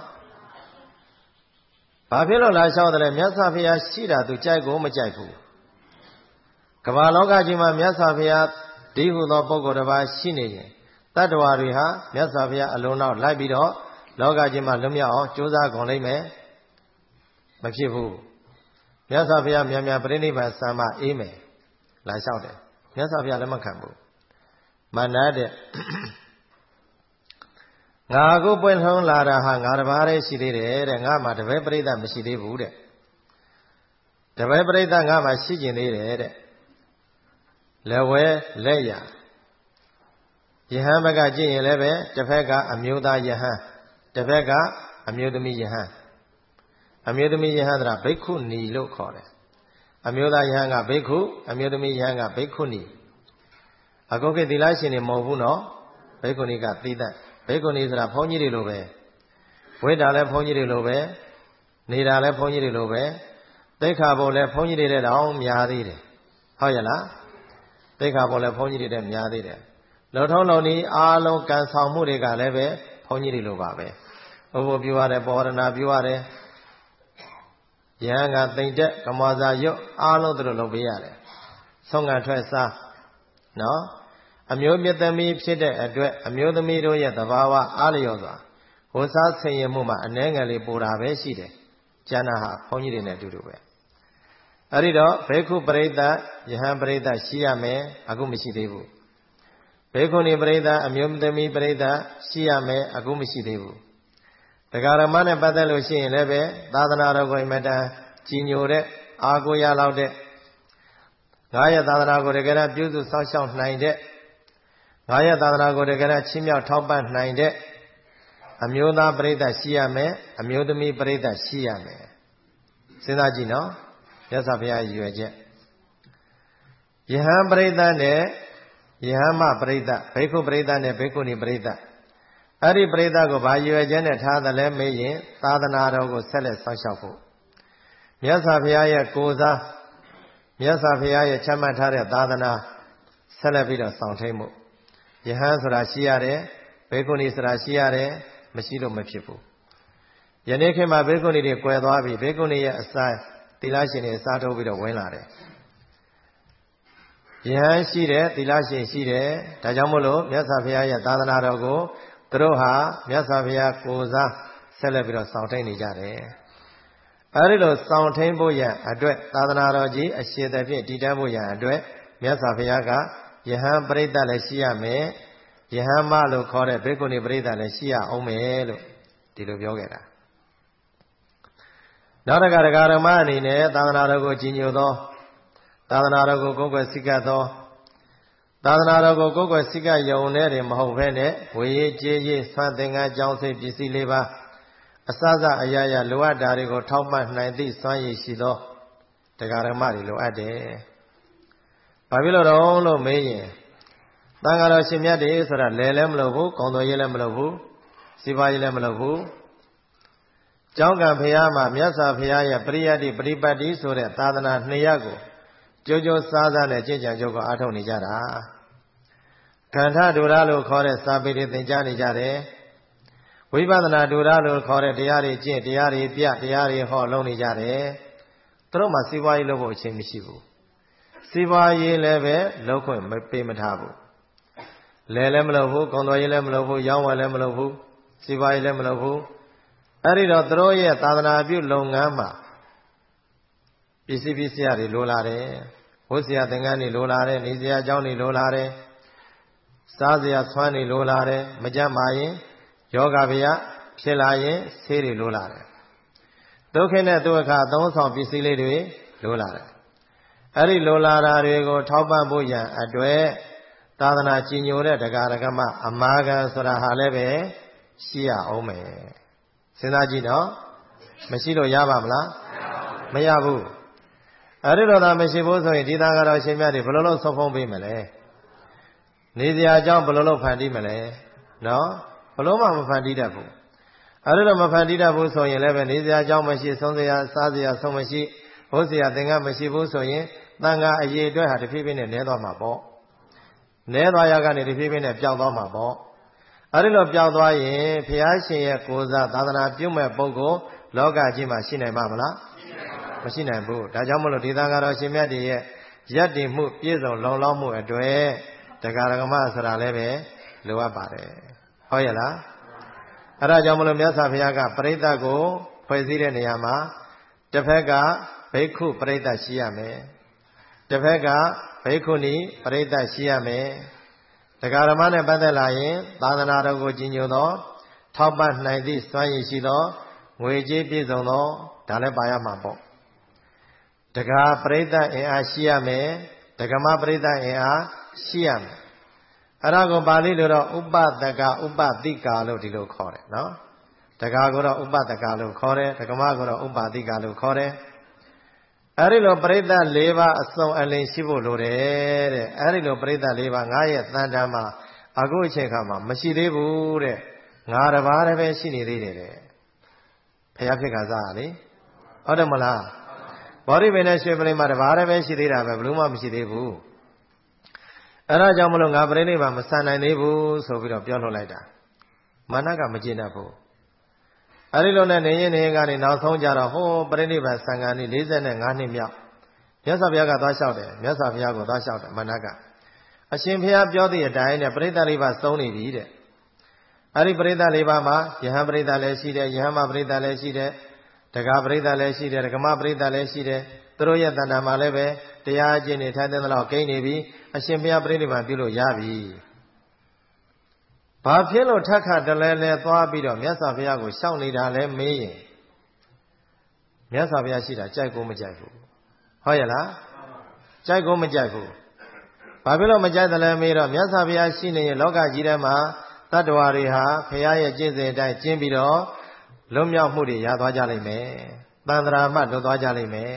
ဘာဖြစ်လို့လာလျှောက်တယ်လဲမြတ်စွာဘုရားရှိတာသူကြိုက်ကိုမကြိုက်ဘူးကမ္ဘာလောကကြီးမှာမြတ်စွာဘုရားဒီဟုသောပုဂ္ဂိုလ်တစ်ပါးရှိနေရင်တတ္တဝါတွေဟာမြတ်စွာဘုရားအလုံးနောက်လိုက်ပြီးတော့လောကကြီးမှာလွတ်မြောက်အောင်ကြိုးစားကုန်လိမ့်မယ်မဖြစ်ဘူးမြတ်စွာဘုရားမြန်မြန်ပြိဋိဘံဆံမအေးမယ်လာလျှောက်တယ်မြတ်စွာဘုရားလည်းမခံဘူးမန္တတဲ့ငါအခုပွင့်ဆုံးလာတာဟာငါတစ်ပါးတည်းရှိသေးတယ်တဲ့ငါမှတပည့်ပရိသတ်မရှိသေးဘူးတဲ့တပည့်ပရိသတ်ငါမှရှိကျင်သေးတယ်တဲ့လက်ဝဲလက်ရယဟန်ဘက်ကကြည့်ရင်လည်းပဲတစ်ဖက်ကအမျိုးသားယဟန်တစ်ဖက်ကအမျိုးသမီးယဟန်အမျိုးသမီးယဟန်ဆိုတာဘိက္ခုနီလို့ခေါ်တယ်အမျိုးသားယဟန်ကဘိက္ခုအမျိုးသမီးယဟန်ကဘိက္ခုနီအခုခေတ်သီလရှင်တွေမဟုတ်ဘူးနော်ဘိက္ခုနီကသီးသန့်ဘိက္ခုနီဆိုတာဘုန်းကြီးတွေလိုပဲဝိတာလည်းဘုန်းကြီးတွေလိုပဲနေတာလည်းဘုန်းကြီးတွေလိုပဲသိက္ခာပုဒ်လည်းဘုန်းကြီးတွေတဲ့တောင်များသေးတယ်ဟုတ်ရဲ့လားသိက္ခာပုဒ်လည်းဘုန်းကြီးတွေတဲ့များသေးတယ်လုံထုံးလုံနည်းအားလုံးကံဆောင်မှုတွေကလည်းပဲဘုန်းကြီးတွေလိုပါပဲဥပ္ပပြုရတယ်ပဝရဏပြုရတယ်ယဟန်ကတိမ်တက်ကမောဇာရွတ်အားလုံးသူတို့လုပ်ပေးရတယ်ဆုံးငံထွက်စားနော်အမျိုးမြတ်သမီးဖြစ်တဲ့အတွက်အမျိုးသမီးတို့ရဲ့သဘာဝအားလျော်စွာဟိုစားဆင်ရင်မှုမှာအနှဲငယ်လေးပိုတာပဲရှိတယ်ကျန်တာဟာဘုန်းကြီးတွေနဲ့အတူတူပဲအဲ့ဒီတော့ဘေခုပရိသတ်ယဟန်ပရိသတ်ရှိရမယ်အခုမရှိသေးဘူးဘေခုနီပရိသတ်အမျိုးသမီးပရိသတ်ရှိရမယ်အခုမရှိသေးဘူးတရားဓမ္မနဲ့ပတ်သက်လို့ရှိရင်လည်းပဲသာသနာတော်ကိုအမတန်ကြီးညိုတဲ့အာကိုရလောက်တဲ့ငါရဲ့သာသနာကိုတကယ်ပြုစုစောင့်ရှောက်နိုင်တဲ့ငါရဲ့သာသနာကိုတကယ်ချီးမြှောက်ထောက်ပံ့နိုင်တဲ့အမျိုးသားပရိသတ်ရှိရမယ်အမျိုးသမီးပရိသတ်ရှိရမယ်စဉ်းစားကြည့်နော်မြတ်စွာဘုရားရည်ရွယ်ချက်ယဟန်ပရိသတ်နဲ့ယဟမပရိသတ်ဘိက္ခုပရိသတ်နဲ့ဘိက္ခုနီပရိသတ်အဲ့ဒီပရိသတ်ကိုဘာရည်ရွယ်ချက်နဲ့ထားသလဲမေးရင်သာသနာတော်ကိုဆက်လက်ဆောက်ရှောက်ဖို့မြတ်စွာဘုရားရဲ့ကိုယ်စားမြတ်စွာဘုရားရဲ့ချမှတ်ထားတဲ့သာသနာဆက်လက်ပြီးတော့ဆောင်ထိန်မှုယဟန်ဆိုတာရှိရတယ်ဘေကုဏီဆိုတာရှိရတယ်မရှိလို့မဖြစ်ဘူးယနေ့ခေတ်မှာဘေကုဏီတွေကွယ်သွားပြီဘေကုဏီရဲ့အစာသီလရှင်တွေအစားထိုးပြီးတော့ဝင်လာတယ်ယဟန်ရှိတယ်သီလရှင်ရှိတယ်ဒါကြောင့်မို့လို့မြတ်စွာဘုရားရဲ့သာသနာတော်ကိုသူတို့ဟာမြတ်စွာဘုရားကိုယ်စားဆက်လက်ပြီးတော့ဆောင်ထိန်နေကြတယ်အဲဒီလိုဆောင်ထိန်ဖို့ရန်အတွက်သာသနာတော်ကြီးအရှိသဖြင့်တည်တံ့ဖို့ရန်အတွက်မြတ်စွာဘုရားကယဟန်ပရိသတ်လည်းရှိရမယ်ယဟန်မလို့ခေါ်တဲ့ဘေကုဏီပရိသတ်လည်းရှိရအောင်မယ်လို့ဒီလိုပြောခဲ့တာနောက်တစ်ခါတရားဓမ္မအနေနဲ့သာသနာတော်ကိုကြီးညိုသောသာသနာတော်ကိုကိုယ်ွယ်စိကတ်သောသာသနာတော်ကိုကိုယ်ွယ်စိကတ်ယုံနဲ့တင်မဟုတ်ဘဲနဲ့ဝေရေးကြေးရေးဆွမ်းသင်္ကန်းကြောင်းစိပစ္စည်းလေးပါအစစအရာရာလိုအပ်တာတွေကိုထောက်ပံ့နိုင်သည့်စွမ်းရည်ရှိသောတရားဓမ္မတွေလိုအပ်တယ်။ဘာဖြစ်လို့တော့လို့မေးရင်သံဃာတော်ရှင်မြတ်တွေဆိုတာလဲလည်းမလုပ်ဘူး၊ကောင်းတော်ရေးလည်းမလုပ်ဘူး၊စီးပွားရေးလည်းမလုပ်ဘူး။ကျောင်းကံဖရာမှာမြတ်စွာဘုရားရဲ့ပရိယတ္တိပရိပတ်တိဆိုတဲ့သာသနာ2ရပ်ကိုကြိုးကြိုးစားစားနဲ့ကျင့်ကြံကြုတ်ကိုအားထုတ်နေကြတာ။ကန္ထဒုရလို့ခေါ်တဲ့စာပေတွေသင်ကြားနေကြတယ်။ဝိပဿနာဒုရလို့ခေါ်တဲ့တရားတွေကျင့်တရားတွေပြတရားတွေဟောလုပ်နေကြတယ်။သူတို့မှစီးပွားရေးလုပ်ဖို့အချိန်မရှိဘူး။စီးပွားရေးလည်းပဲလုပ်ခွင့်မပေးမထားဘူး။လဲလည်းမလုပ်ဘူး၊ကုန်သွယ်ရေးလည်းမလုပ်ဘူး၊ရောင်းဝယ်လည်းမလုပ်ဘူး၊စီးပွားရေးလည်းမလုပ်ဘူးအဲ့ဒီတော့သူတို့ရဲ့သာသနာပြုလုပ်ငန်းမှာပစ္စည်းတွေလိုလာတယ်ဝတ်စရာသင်္ကန်းတွေလိုလာတယ်နေစရာအကြောင်းတွေလိုလာတယ်စားစရာဆွမ်းတွေလိုလာတယ်မကြမ်းပါရင်ယောဂဗျာဖြစ်လာရင်ဆေးတွေလိုလာတယ်ဒုက္ခနဲ့ဒုက္ခအသုံးဆောင်ပစ္စည်းလေးတွေလိုလာတယ်အဲ့ဒီလိုလာတာတွေကိုထောက်ပံ့ဖို့ရန်အတွက်သာသနာကြီးညိုတဲ့တရားဓမ္မအမာခံဆိုတာဟာလည်းပဲရှိရအောင်မယ်စဉ်းစားကြည့်တော့မရှိလို့ရပါမလားမရဘူးအဲ့ဒီတော့သာမရှိဘူးဆိုရင်ဒီသားကတော့ရှင်မြတ်တွေဘယ်လိုလုပ်ဆုံးဖုံးပေးမလဲနေစရာအကြောင်းဘယ်လိုလုပ်ဖန်တီးမလဲနော်ဘယ်လိုမှမဖန်တီးတတ်ဘူးအဲ့ဒီတော့မဖန်တီးတတ်ဘူးဆိုရင်လည်းပဲနေစရာအကြောင်းမရှိဆုံးစရာစားစရာဆုံးမရှိဘုစရာသင်္ကန်းမရှိဘူးဆိုရင်တန်ခါအရေးအတွက်ဟာတဖြည်းဖြည်းနဲ့နည်းသွားမှာပေါ့နည်းသွားရကနေတဖြည်းဖြည်းနဲ့ပျောက်သွားမှာပေါ့အဲ့ဒီလိုပျောက်သွားရင်ဘုရားရှင်ရဲ့ကိုယ်စားသာသနာပြုမဲ့ပုဂ္ဂိုလ်လောကကြီးမှာရှိနိုင်ပါမလားမရှိနိုင်ဘူးဒါကြောင့်မလို့ဒီသံဃာတော်ရှင်မြတ်တွေရဲ့ယက်တည်မှုပြည့်စုံလုံလောက်မှုအတွက်တရားဓမ္မဆိုတာလည်းပဲလိုအပ်ပါတယ်ဟုတ်ရဲ့လားအဲ့ဒါကြောင့်မလို့မြတ်စွာဘုရားကပရိသတ်ကိုဖွဲ့စည်းတဲ့နေရာမှာတစ်ဖက်ကဘိက္ခုပရိသတ်ရှိရမယ်တစ်ဖက်ကဘိက္ခုနီပရိသတ်ရှိရမယ်တရားဓမ္မနဲ့ပတ်သက်လာရင်သာသနာတော်ကိုကြီးညိုသောထောက်ပံ့နိုင်သည့်စွမ်းရည်ရှိသောငွေကြေးပြည့်စုံသောဒါလည်းပါရမှာပေါ့တရားပရိသတ်အင်အားရှိရမယ်တရားမပရိသတ်အင်အားရှိရမယ်အဲ့ဒါကိုပါဠိလိုတော့ဥပဒကဥပတိကာလို့ဒီလိုခေါ်တယ်နော်တရားကိုတော့ဥပဒကလို့ခေါ်တယ်တရားမကိုတော့ဥပတိကာလို့ခေါ်တယ်အဲ့ဒီလိုပရိသတ်၄ပါးအစုံအလင်ရှိဖို့လိုတယ်တဲ့အဲ့ဒီလိုပရိသတ်၄ပါးငါရဲ့တန်တမ်းမှာအခုအချိန်ခါမှာမရှိသေးဘူးတဲ့ငါတစ်ပါးတည်းပဲရှိနေသေးတယ်တဲ့ဘုရားဖြစ်ခါစားလေဟုတ်တယ်မလားဘောဓိပင်နဲ့ရွှေပလင်မှာတစ်ပါးတည်းပဲရှိသေးတာပဲဘယ်လို့မှမရှိသေးဘူးအဲ့ဒါကြောင့်မလို့ငါပြိဋိဘံမဆန်နိုင်သေးဘူးဆိုပြီးတော့ပြောလို့လိုက်တာမာနကမကျေနပ်ဘူးအဲ့ဒီလိုနဲ့နေရင်နေကနေနောက်ဆုံးကြတော့ဟိုပြိဋိဘံဆံဃာนี่45နှစ်မြောက်မြတ်စွာဘုရားကသွားလျှောက်တယ်မြတ်စွာဘုရားကိုသွားလျှောက်တယ်မာနကအရှင်ဘုရားပြောသည့်အတိုင်းနဲ့ပြိဋိ၄ပါးစုံနေပြီတဲ့အဲ့ဒီပြိဋိ၄ပါးမှာယဟန်ပြိဋိလည်းရှိတယ်ယဟန်မပြိဋိလည်းရှိတယ်တရားပြိဋိလည်းရှိတယ်ဓမ္မပြိဋိလည်းရှိတယ်သူတို့ရဲ့တဏ္ဍာမှာလည်းပဲတရားအကျင့်တွေထိုင်တဲ့လောက်ကိန်းနေပြီအရှင်ဘုရားပြိဋိဘံပြုလို့ရပြီဘာဖြစ်လို့ထက်ခါတလဲလဲသွားပြီးတော့မြတ်စွာဘုရားကိုရှောက်နေတာလဲမေးရင်မြတ်စွာဘုရားရှိတာကြိုက်ကိုမကြိုက်ဘူးဟုတ်ရဲ့လားကြိုက်ကိုမကြိုက်ဘူးဘာဖြစ်လို့မကြိုက်တယ်လဲမေးတော့မြတ်စွာဘုရားရှိနေရင်လောကကြီးထဲမှာတတ္တဝါတွေဟာဘုရားရဲ့ကျင့်စဉ်အတိုင်းကျင့်ပြီးတော့လွတ်မြောက်မှုတွေရသွားကြလိမ့်မယ်တန်ត្រာမှလွတ်သွားကြလိမ့်မယ်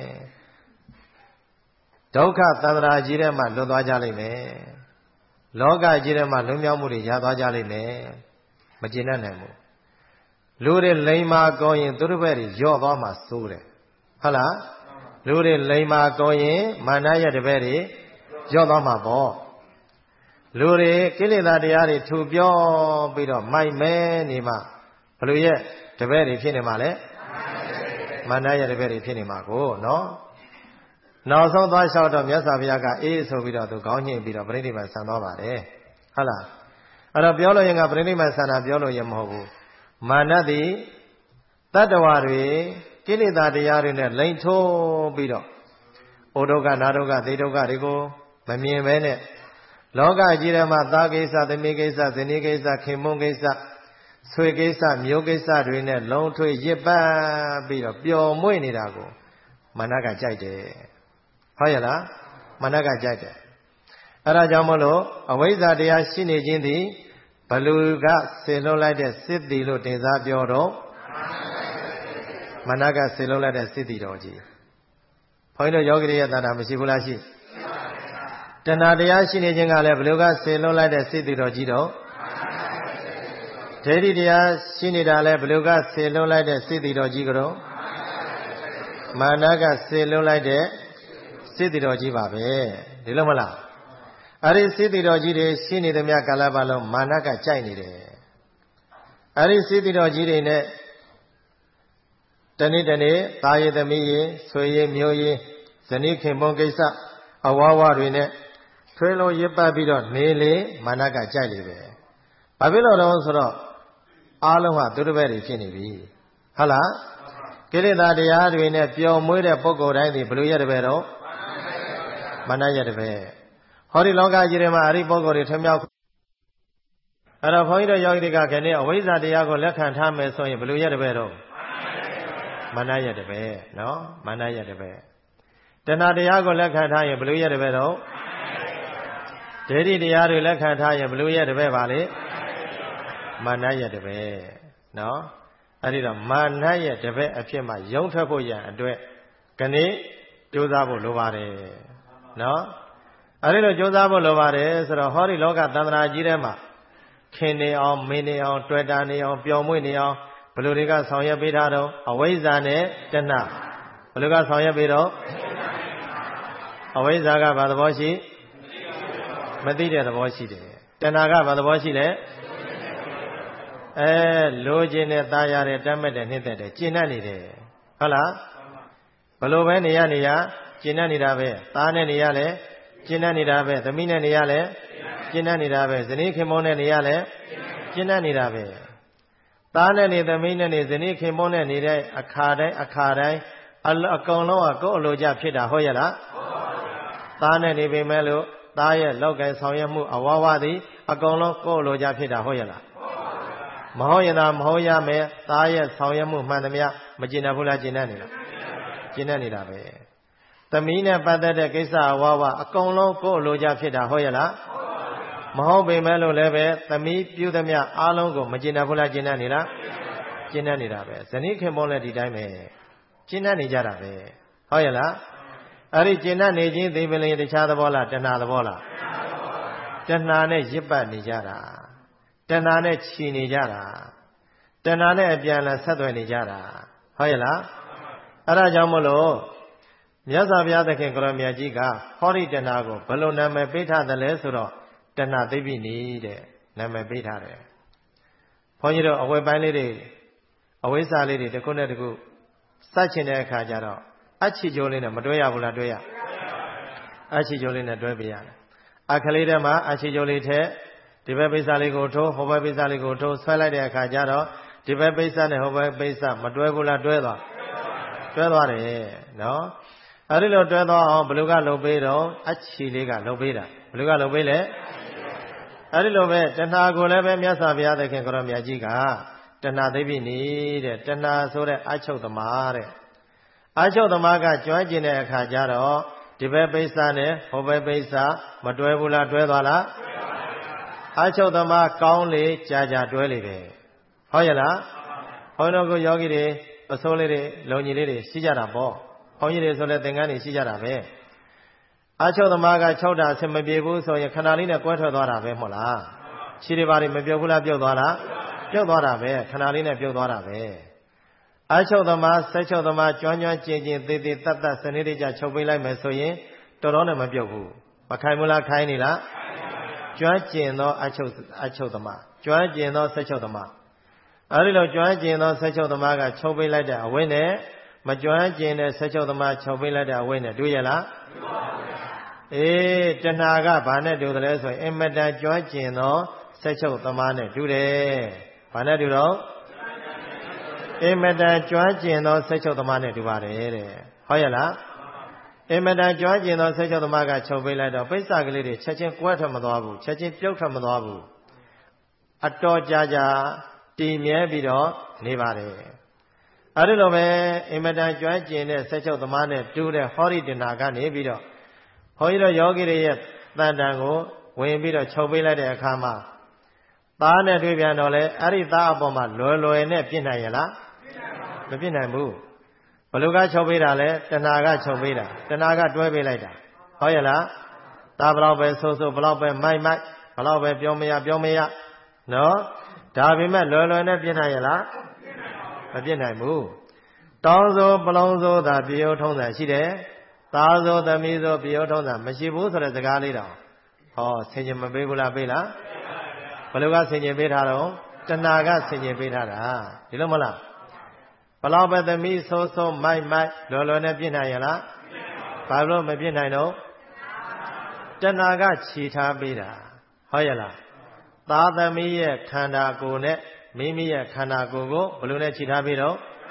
ဒုက္ခတန်ត្រာကြီးထဲမှာလွတ်သွားကြလိမ့်မယ်လောကကြီးထဲမှာလွတ်မြောက်မှုတွေရသွားကြလိမ့်မယ်မကျေနပ်နိုင်ဘူးလူတွေလိမ်မာကောင်းရင်သူတို့ဘက်တွေညော့သွားမှစိုးတယ်ဟုတ်လားလူတွေလိမ်မာကောင်းရင်မာနရဲ့တပည့်တွေညော့သွားမှာပေါ့လူတွေကိလေသာတရားတွေထူပြောပြီးတော့မိုက်မဲနေမှဘလူရဲ့တပည့်တွေဖြစ်နေမှာလဲမာနရဲ့တပည့်တွေဖြစ်နေမှာကိုနော်နောက်ဆုံးသွားလျှောက်တော့မြတ်စွာဘုရားကအေးဆိုပြီးတော့သူခေါင်းညှိပြီးတော့ပြိဋိဘံဆံသွားပါတယ်ဟုတ်လားအဲ့တော့ပြောလို့ရင်ကပြိဋိဘံဆံတာပြောလို့ရင်မဟုတ်ဘူးမာနသည်တတ္တဝါတွေကိလေသာတရားတွေနဲ့လိန်ထိုးပြီးတော့ဩဒုက္ခနာဒုက္ခသေဒုက္ခတွေကိုမမြင်ပဲနဲ့လောကကြီးထဲမှာသားကိစ္စသမီးကိစ္စဇနီးကိစ္စခင်မွန်းကိစ္စဆွေကိစ္စမျိုးကိစ္စတွေနဲ့လုံးထွေးရစ်ပတ်ပြီးတော့ပျော်မွေ့နေတာကိုမာနကကြိုက်တယ်ဟုတ်ရဲ့လားမာနကကြိုက်တယ်အဲ့ဒါကြောင့်မလို့အဝိဇ္ဇာတရားရှိနေခြင်းသည်ဘလူကဆေလွတ်လိုက်တဲ့စစ်တီလို့တင်စားပြောတော့မာနကဆေလွတ်လိုက်တဲ့စစ်တီတော်ကြီးဘုန်းကြီးတို့ယောဂီရဲ့တဏ္ဍာမရှိဘူးလားရှိတဏ္ဍာတရားရှိနေခြင်းကလည်းဘလူကဆေလွတ်လိုက်တဲ့စစ်တီတော်ကြီးတော့ဒိဋ္ဌိတရားရှိနေတာလဲဘလူကဆေလွတ်လိုက်တဲ့စစ်တီတော်ကြီးကတော့မာနကဆေလွတ်လိုက်တဲ့စစ်တီတော်ကြီးပါပဲဒီလိုမလားအဲ့ဒီစစ်တီတော်ကြီးတွေရှိနေသမျှကာလပတ်လုံးမာနကကြိုက်နေတယ်အဲ့ဒီစစ်တီတော်ကြီးတွေနဲ့တနေ့တနေ့သားရည်သမီးရည်ဆွေရည်မျိုးရည်ဇနီးခင်ပွန်းကိစ္စအဝါဝတွေနဲ့ထွေးလုံးရစ်ပတ်ပြီးတော့နေလေမာနကကြိုက်လေပဲဘာဖြစ်လို့တော့ဆိုတော့အားလုံးဟာသူတစ်ပည့်တွေဖြစ်နေပြီဟုတ်လားကိလေသာတရားတွေနဲ့ပျော်မွေးတဲ့ပုဂ္ဂိုလ်တိုင်းဒီဘယ်လိုရတဲ့ပဲတော့မာနရတဲ့ပဲဟောဒီလောကကြီးထဲမှာအဲ့ဒီပုဂ္ဂိုလ်တွေထမြောက်အဲ့တော့ဘုန်းကြီးတို့ယောဂီတွေကခဏအဝိဇ္ဇာတရားကိုလက်ခံထားမယ်ဆိုရင်ဘယ်လိုရတဲ့ပဲတော့မာနရတဲ့ပဲနော်မာနရတဲ့ပဲတဏှာတရားကိုလက်ခံထားရင်ဘယ်လိုရတဲ့ပဲတော့ဒိဋ္ဌိတရားတွေလက်ခံထားရင်ဘယ်လိုရတဲ့ပဲပါလေမာနရတဲ့ပဲနော်အဲ့ဒီတော့မာနရဲ့တပည့်အဖြစ်မှယုံထွက်ဖို့ရန်အတွက်ခဏကြိုးစားဖို့လိုပါတယ်နော်အဲ့ဒီလိုကြိုးစားဖို့လိုပါတယ်ဆိုတော့ဟောဒီလောကသန္တရာကြီးထဲမှာခင်နေအောင်မင်းနေအောင်တွေ့တာနေအောင်ပျော်မွေ့နေအောင်ဘယ်လိုတွေကဆောင်ရွက်ပေးထားတော့အဝိဇ္ဇာနဲ့တဏှာဘယ်လိုကဆောင်ရွက်ပေးတော့အဝိဇ္ဇာကဘာသဘောရှိမသိတဲ့သဘောရှိတယ်တဏှာကဘာသဘောရှိလဲလိုချင်တဲ့ตาရတဲ့တတ်မဲ့တဲ့နှိမ့်သက်တဲ့ကျင့်တတ်နေတယ်ဟုတ်လားဘလို့ပဲနေရကျင့်တတ်နေတာပဲသားနဲ့နေရလဲကျင့်တတ်နေတာပဲသမီးနဲ့နေရလဲကျင့်တတ်နေတာပဲဇနီးခင်မုန်းနဲ့နေရလဲကျင့်တတ်နေတာပဲသားနဲ့နေသမီးနဲ့နေဇနီးခင်မုန်းနဲ့နေတဲ့အခါတိုင်းအကုန်လုံးကကိုယ်အလိုကြဖြစ်တာဟုတ်ရဲ့လားသားနဲ့နေပေမဲ့လို့သားရဲ့လောက်ကင်ဆောင်ရွက်မှုအဝဝသည်အကုန်လုံးကိုယ်အလိုကြဖြစ်တာဟုတ်ရဲ့လားမဟုတ်ရင်သာမဟုတ်ရမယ်သားရဲ့ဆောင်ရွက်မှုမှန်သမျှမကျင်တတ်ဘူးလားကျင်တတ်နေလားကျင်တတ်နေတာပဲသမီးနဲ့ပတ်သက်တဲ့ကိစ္စအဝဝအကုန်လုံးကိုယ်အလိုကြဖြစ်တာဟုတ်ရဲ့လားမဟုတ်ပေမဲ့လို့လည်းပဲသမီးပြုသမျှအားလုံးကိုမကျင်တတ်ဘူးလားကျင်တတ်နေလားကျင်တတ်နေတာပဲဇနီးခင်မုန်းလည်းဒီတိုင်းပဲကျင်တတ်နေကြတာပဲဟုတ်ရဲ့လားအဲ့ဒီကျင်တတ်နေခြင်းသိပလင်တခြားသဘောလားတဏှာသဘောလားတဏှာနဲ့ရစ်ပတ်နေကြတာတဏှာနဲ့ခြီနေကြတာတဏှာနဲ့အပြန်အလှန်ဆက်သွယ်နေကြတာဟုတ်ရဲ့လားအဲ့ဒါကြောင့်မလို့မြတ်စွာဘုရားသခင်ကိုရောမြတ်ကြီးကဟောဒီတဏှာကိုဘယ်လိုနာမည်ပေးထားသလဲဆိုတော့တဏှာသိပ္ပိနိတဲ့နာမည်ပေးထားတယ်ဘုန်းကြီးတို့အဝယ်ပိုင်းလေးတွေအဝိဇ္ဇာလေးတွေတစ်ခုနဲ့တစ်ခုစချင်တဲ့အခါကျတော့အချီကျိုးလေးနဲ့မတွဲရဘူးလားတွဲရအချီကျိုးလေးနဲ့တွဲပြရတယ်အခလေးထဲမှာအချီကျိုးလေးထက်ဒီဘက်ပိဿလေးကိုထိုးဟိုဘက်ပိဿလေးကိုထိုးဆွဲလိုက်တဲ့အခါကျတော့ဒီဘက်ပိဿနဲ့ဟိုဘက်ပိဿမတွဲဘူးလားတွဲသွားတယ်နော်အဲ့ဒီလိုတွဲသွားအောင်ဘယ်လိုကလုပ်ပေးတော့အချီလေးကလုပ်ပေးတာဘယ်လိုကလုပ်ပေးလဲအဲ့ဒီလိုပဲတဏှာကိုလည်းပဲမြတ်စွာဘုရားသခင်ကိုရောမြတ်ကြီးကတဏှာသိပ္ပိနိတဲ့တဏှာဆိုတဲ့အချုပ်သမားတဲ့အချုပ်သမားကကျွမ်းကျင်တဲ့အခါကျတော့ဒီဘက်ပိဿနဲ့ဟိုဘက်ပိဿမတွဲဘူးလားတွဲသွားလားအချုပ်သမားကောင်းလေကြာတွဲလေတယ်ဟုတ်ရဲ့လားဘုန်းတော်ကိုယောဂီတွေအစိုးလေးတွေလုံကြီးလေးတွေရှိကြတာပေါ့ဘုန်းကြီးတွေဆိုလဲသင်္ကန်းတွေရှိကြတာပဲအချုပ်သမားက၆တာအဆင်မပြေဘူးဆိုရင်ခဏလေးနဲ့ကွဲထွက်သွားတာပဲမဟုတ်လားခြေတွေပါတွေမပြုတ်ဘူးလားပြုတ်သွားလားပြုတ်သွားတာပဲခဏလေးနဲ့ပြုတ်သွားတာပဲအချုပ်သမားဆက်ချုပ်သမားကျွမ်းကျင်သေးတတ်စနစ်တကျချုပ်ပေးလိုက်မယ်ဆိုရင်တော်တော်နဲ့မပြုတ်ဘူးမခိုင်ဘူးလားခိုင်နေလားကျွမ်းကျင်သောအချုပ်သမားကျွမ်းကျင်သောဆက်ချုပ်သမားအဲဒီလိုကျွမ်းကျင်သောဆက်ချုပ်သမားကချုပ်ပေးလိုက်တဲ့အဝိနဲ့မကျွမ်းကျင်တဲ့ဆက်ချုပ်သမားချုပ်ပေးလိုက်တဲ့အဝိနဲ့တွေ့ရလားတဏှာကဘာနဲ့တူတယ်လဲဆိုရင်အင်မတန်ကျွမ်းကျင်သောဆက်ချုပ်သမားနဲ့တူတယ်ဘာနဲ့တူတော့အင်မတန်ကျွမ်းကျင်သောဆက်ချုပ်သမားနဲ့တူပါတယ်တဲ့ဟုတ်ရဲ့လားအင်မတန်ကျွမ်းကျင်သောဆက်ချုပ်သမားကချုပ်ပေးလိုက်တော့ပိဿကလေးတွေချက်ချင်းကွဲထွက်မသွားဘူးချက်ချင်းပြုတ်ထွက်မသွားဘူးအတော်ကြာတည်မြဲပြီးတော့နေပါတယ်အဲဒီလိုပဲအင်မတန်ကျွမ်းကျင်တဲ့ဆက်ချုပ်သမားနဲ့တူတဲ့ဟောဒီတဏှာကနေပြီးတော့ဘုန်းကြီးတို့ယောဂီတွေရဲ့တန်တန်ကိုဝင်ပြီးတော့ချုပ်ပေးလိုက်တဲ့အခါမှာသားနဲ့တွေ့ပြန်တော့လေအဲ့ဒီသားအပေါ်မှာလွယ်နဲ့ပြစ်နိုင်ရလားမပြစ်နိုင်ဘူးဘလူကချုပ်ပေးတာလဲတဏှာကချုပ်ပေးတာတဏှာကတွဲပေးလိုက်တာဟုတ်ရဲ့လားသားဘလောက်ပဲဆိုဘလောက်ပဲမိုက်ဘလောက်ပဲပြောမရနော်ဒါပေမဲ့လွယ်နဲ့ပြစ်နိုင်ရလားမပြစ်နိုင်ဘူးတောင်းဆိုပလုံးဆိုသာပြေယုံထုံးတာရှိတယ်သားဆိုသမီးဆိုပြေယုံထုံးတာမရှိဘူးဆိုတဲ့စကားလေးတော့ဟောဆင်ခြင်မပေးဘူးလားပေးလားဘယ်လိုကဆင်ခြင်ပေးထားတော့တဏှာကဆင်ခြင်ပေးထားတာဒီလိုမလားဘလောက်ပဲသမီးဆိုမိုက်လွယ်နဲ့ပြစ်နိုင်ရလားဘာလို့မပြစ်နိုင်တော့တဏှာကခြေထားပေးတာဟုတ်ရဲ့လားသားသမီးရဲ့ခန္ဓာကိုယ်နဲ့မိမိရဲ့ခန္ဓာကိုယ်ကိုဘယ်လိုနဲ့ခြေထားပေးတော့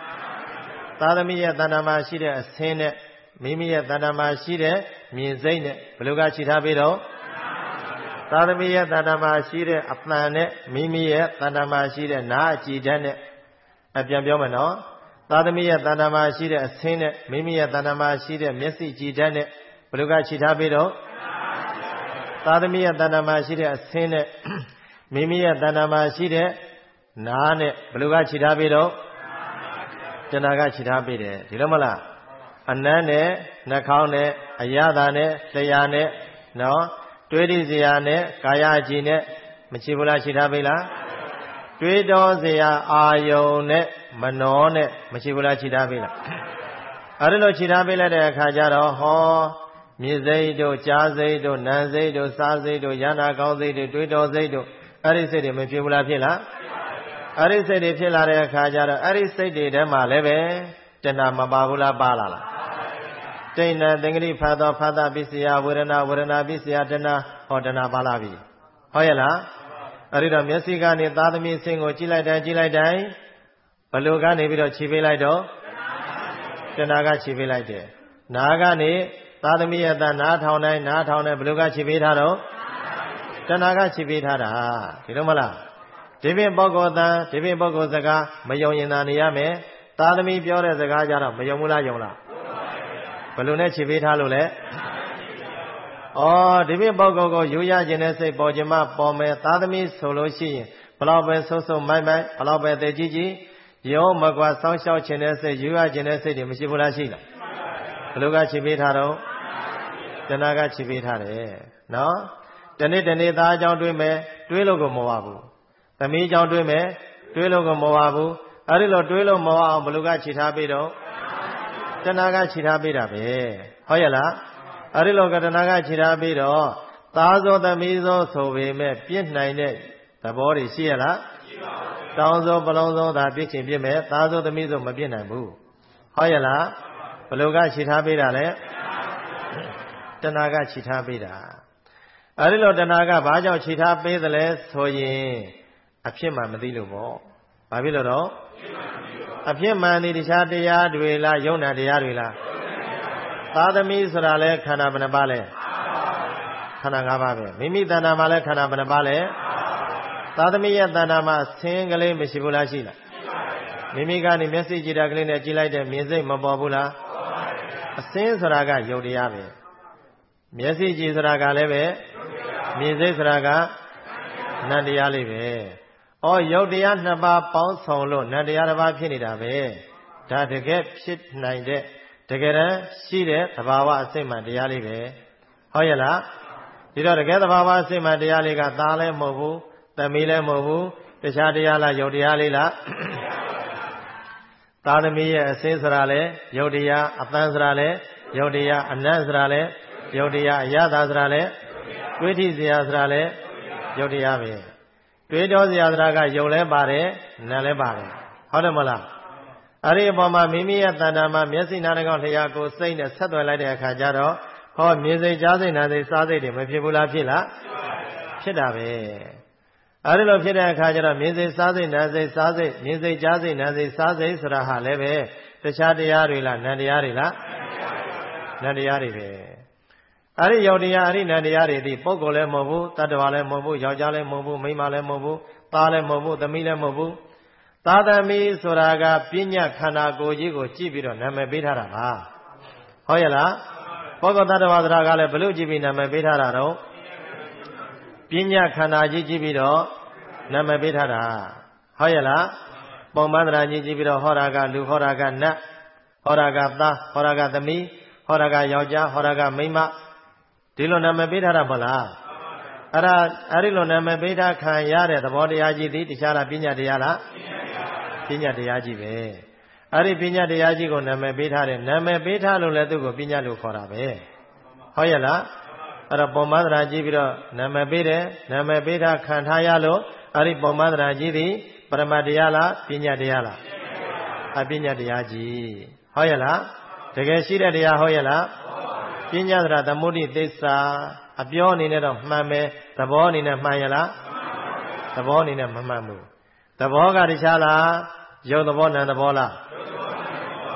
သာသမီရဲ့တဏ္ဍာမှာရှိတဲ့အဆင်းနဲ့မိမိရဲ့တဏ္ဍာမှာရှိတဲ့မြင်စိတ်နဲ့ဘယ်လိုကခြိထားပြီးတော့သာသမီရဲ့တဏ္ဍာမှာရှိတဲ့အသံနဲ့မိမိရဲ့တဏ္ဍာမှာရှိတဲ့နားအကြည်ဓာတ်နဲ့ပြန်ပြောမယ်နော်သာသမီရဲ့တဏ္ဍာမှာရှိတဲ့အဆင်းနဲ့မိမိရဲ့တဏ္ဍာမှာရှိတဲ့မျက်စိကြည်ဓာတ်နဲ့ဘယ်လိုကခြိထားပြီးတော့သာသမီရဲ့တဏ္ဍာမှာရှိတဲ့အဆင်းနဲ့မိမိရဲ့တဏ္ဍာမှာရှိတဲ့နားနဲ့ဘယ်လိုကခြိထားပြီးတော့တဏှာကခြိထားပြီးတယ်ဒီလိုမလားအနမ်းနဲ့နှာခေါင်းနဲ့အရသာနဲ့လျှာနဲ့နော်တွေးတိစရာနဲ့ကာယအကြည်နဲ့မခြိဘူးလားခြိထားပြီလားတွေးတော်စရာအာယုံနဲ့မနောနဲ့မခြိဘူးလားခြိထားပြီလားအဲ့လိုခြိထားပေးလိုက်တဲ့အခါကျတော့ဟောမြင်စိတ်တို့ကြားစိတ်တို့နားစိတ်တို့စားစိတ်တို့ရဟနာကောင်းစိတ်တို့တွေးတော်စိတ်တို့အဲ့ဒီစိတ်တွေမဖြစ်ဘူးလားဖြစ်လားအဲ့ဒီစိတ်တွေဖြစ်လာတဲ့အခါကျတော့အဲ့ဒီစိတ်တွေထဲမှာလည်းပဲတဏှာမပါဘူးလားပါလာလားတိဏ္ဍသင်္ကတိဖတ်သောဖတ်တာပစ္စယဝေဒနာဝေဒနာပစ္စယတဏှာဟောတဏှာပါလာပြီဟုတ်ရဲ့လားအဲ့ဒီတော့မျက်စိကနေသာသမီဆင်းကိုကြည့်လိုက်တိုင်းဘယ်လိုကနေပြီးတော့ခြိပေးလိုက်တော့တဏှာကခြိပေးလိုက်တယ်နားကနေသာသမီရဲ့အတနားထောင်တိုင်းနားထောင်တိုင်းဘယ်လိုကခြိပေးထားတော့တဏှာကခြိပေးထားတာဒီလိုမလားဒီပြင်ပုဂ္ဂိုလ်တန်ဒီပြင်ပုဂ္ဂိုလ်စကားမယုံရင်သာနေရမယ်သာသမီပြောတဲ့စကားကြတော့မယုံဘူးလားယုံလားဘယ်လိုနဲ့ခြေပေးထားလို့လဲဩဒီပြင်ပုဂ္ဂိုလ်ကိုယူရခြင်းနဲ့စိတ်ပေါ်ခြင်းမပေါ်မယ်သာသမီဆိုလို့ရှိရင်ဘလောက်ပဲဆုပ်ဆုပ်မိုက်ဘလောက်ပဲသိကြီးရုံးမကွာစောင်းရှောက်ခြင်းနဲ့စိတ်ယူရခြင်းနဲ့စိတ်တွေမရှိဘူးလားရှိလားဘယ်လိုကခြေပေးထားတော့တဏှာကခြေပေးထားတယ်နော်တနေ့သားအကြောင်းတွေးမယ်တွေးလို့ကိုမဝဘူးသမီးကြောင့်တွေးမယ်တွေးလို့ကိုမဝဘူးအဲ့ဒီလိုတွေးလို့မဝအောင်ဘယ်လိုကခြိထားပေးတော့တဏှာကခြိထားပေးတာပဲဟုတ်ရဲ့လားအဲ့ဒီလိုကတဏှာကခြိထားပေးတော့သားစောသမီးစောဆိုပေမဲ့ပြစ်နိုင်တဲ့သဘောတွေရှိရလားရှိပါဘူးတောင်းစောပလုံးစောသာပြစ်ချင်ပြစ်မယ်သားစောသမီးစောမပြစ်နိုင်ဘူးဟုတ်ရဲ့လားဘယ်လိုကခြိထားပေးတာလဲတဏှာကခြိထားပေးတာအဲ့ဒီလိုတဏှာကဘာကြောင့်ခြိထားပေးသလဲဆိုရင်အဖြစ်မှမသိလို့ပေါ့ဘာဖြစ်လို့တော့အဖြစ်မှန်ဒီတခြားတရားတွေလားယုံနာတရားတွေလားသာသမီဆိုတာလဲခန္ဓာဘယ်နှပါလဲခန္ဓာ၅ပါးပဲမိမိတဏ္ဍာမှာလဲခန္ဓာဘယ်နှပါလဲသာသမီရဲ့တဏ္ဍာမှာဆင်းကလေးမရှိဘူးလားရှိလားမိမိကနေမျက်စိကြည့်တာကလေးနဲ့ကြည့်လိုက်တဲ့မြင်စိတ်မပေါ်ဘူးလားအဆင်းဆိုတာကယုတ်တရားပဲမျက်စိကြည့်ဆိုတာကလည်းပဲမြင်စိတ်ဆိုတာကနတ်တရားလေးပဲ။ဩယုတ်တရားနှစ်ပါးပေါင်းဆောင်လို့နတ်တရားတစ်ပါးဖြစ်နေတာပဲ။ဒါတကယ်ဖြစ်နိုင်တဲ့တကယ်တမ်းရှိတဲ့သဘာဝအစစ်မှန်တရားလေးပဲ။ဟုတ်ရဲ့လား။ဒီတော့တကယ်သဘာဝအစစ်မှန်တရားလေးကသားလည်းမဟုတ်ဘူး၊သမီးလည်းမဟုတ်ဘူး၊တခြားတရားလားယုတ်တရားလေးလား။သားသမီးရဲ့အစစ်ဆိုတာလည်းယုတ်တရား၊အသံဆိုတာလည်းယုတ်တရား၊အနတ်ဆိုတာလည်းယုတ်တရား၊အရသာဆိုတာလည်းဝိဋ္ဌိစရာဆိုတာလည်းယုတ်တရားပဲတွေးတော်စရာသရာကယုံလဲပါတယ်နာလဲပါတယ်ဟုတ်တယ်မလားအဲ့ဒီအပေါ်မှာမိမိရဲ့တဏ္ဍာမှာမျက်စိနားနှာခေါင်းလျှာကိုစိတ်နဲ့ဆက်သွယ်လိုက်တဲ့အခါကျတော့ဟောမြင်စိတ်ကြားစိတ်နားစိတ်စားစိတ်တွေမဖြစ်ဘူးလားဖြစ်လားဖြစ်တာပဲအဲ့ဒီလိုဖြစ်တဲ့အခါကျတော့မြင်စိတ်စားစိတ်နားစိတ်စားစိတ်မြင်စိတ်ကြားစိတ်နားစိတ်စားစိတ်ဆိုတာဟာလည်းပဲတခြားတရားတွေလားနတ်တရားတွေလားနတ်တရားတွေပဲအဲ့ဒီယုတ်တရားအဲ့ဒီနတ်တရားတွေဒီပုဂ္ဂိုလ်လည်းမဟုတ်ဘူးတတ္တဝါလည်းမဟုတ်ဘူးယောက်ျားလည်းမဟုတ်ဘူးမိန်းမလည်းမဟုတ်ဘူးသားလည်းမဟုတ်ဘူးသမီးလည်းမဟုတ်ဘူးသာသမီဆိုတာကပညာခန္ဓာကိုယ်ကြီးကိုကြည့်ပြီးတော့နာမည်ပေးထားတာပါဟုတ်ရဲ့လားပုဂ္ဂိုလ်တတ္တဝါဆိုတာကလည်းဘလို့ကြည့်ပြီးနာမည်ပေးထားတာတော့ပညာခန္ဓာကြီးကြည့်ပြီးတော့နာမည်ပေးထားတာဟုတ်ရဲ့လားပုံမှန်တရားကြီးကြည့်ပြီးတော့ဟောတာကလူဟောတာကနတ်ဟောတာကသားဟောတာကသမီးဟောတာကယောက်ျားဟောတာကမိန်းမဒီလိုနာမည်ပေးထားတာမဟုတ်လားအဲ့ဒီလိုနာမည်ပေးထားခံရတဲ့သဘောတရားကြီးသည်တခြားလားပညာတရားလားပညာတရားကြီးပဲအဲ့ဒီပညာတရားကြီးကိုနာမည်ပေးထားတယ်နာမည်ပေးထားလို့လည်းသူ့ကိုပညာလို့ခေါ်တာပဲဟုတ်ရဲ့လားအဲ့တော့ပုံမှန်တရားကြီးပြီးတော့နာမည်ပေးတယ်နာမည်ပေးထားခံထားရလို့အဲ့ဒီပုံမှန်တရားကြီးသည်ပရမတ်တရားလားပညာတရားလားအပညာတရားကြီးဟုတ်ရဲ့လားတကယ်ရှိတဲ့တရားဟုတ်ရဲ့လားပညာသရသမုဒိသစ္စာအပြောအနေနဲ့တော့မှန်မယ်သဘောအနေနဲ့မှန်ရလားသဘောအနေနဲ့မမှန်ဘူးသဘောကတခြားလားယုတ်သဘောနံသဘောလား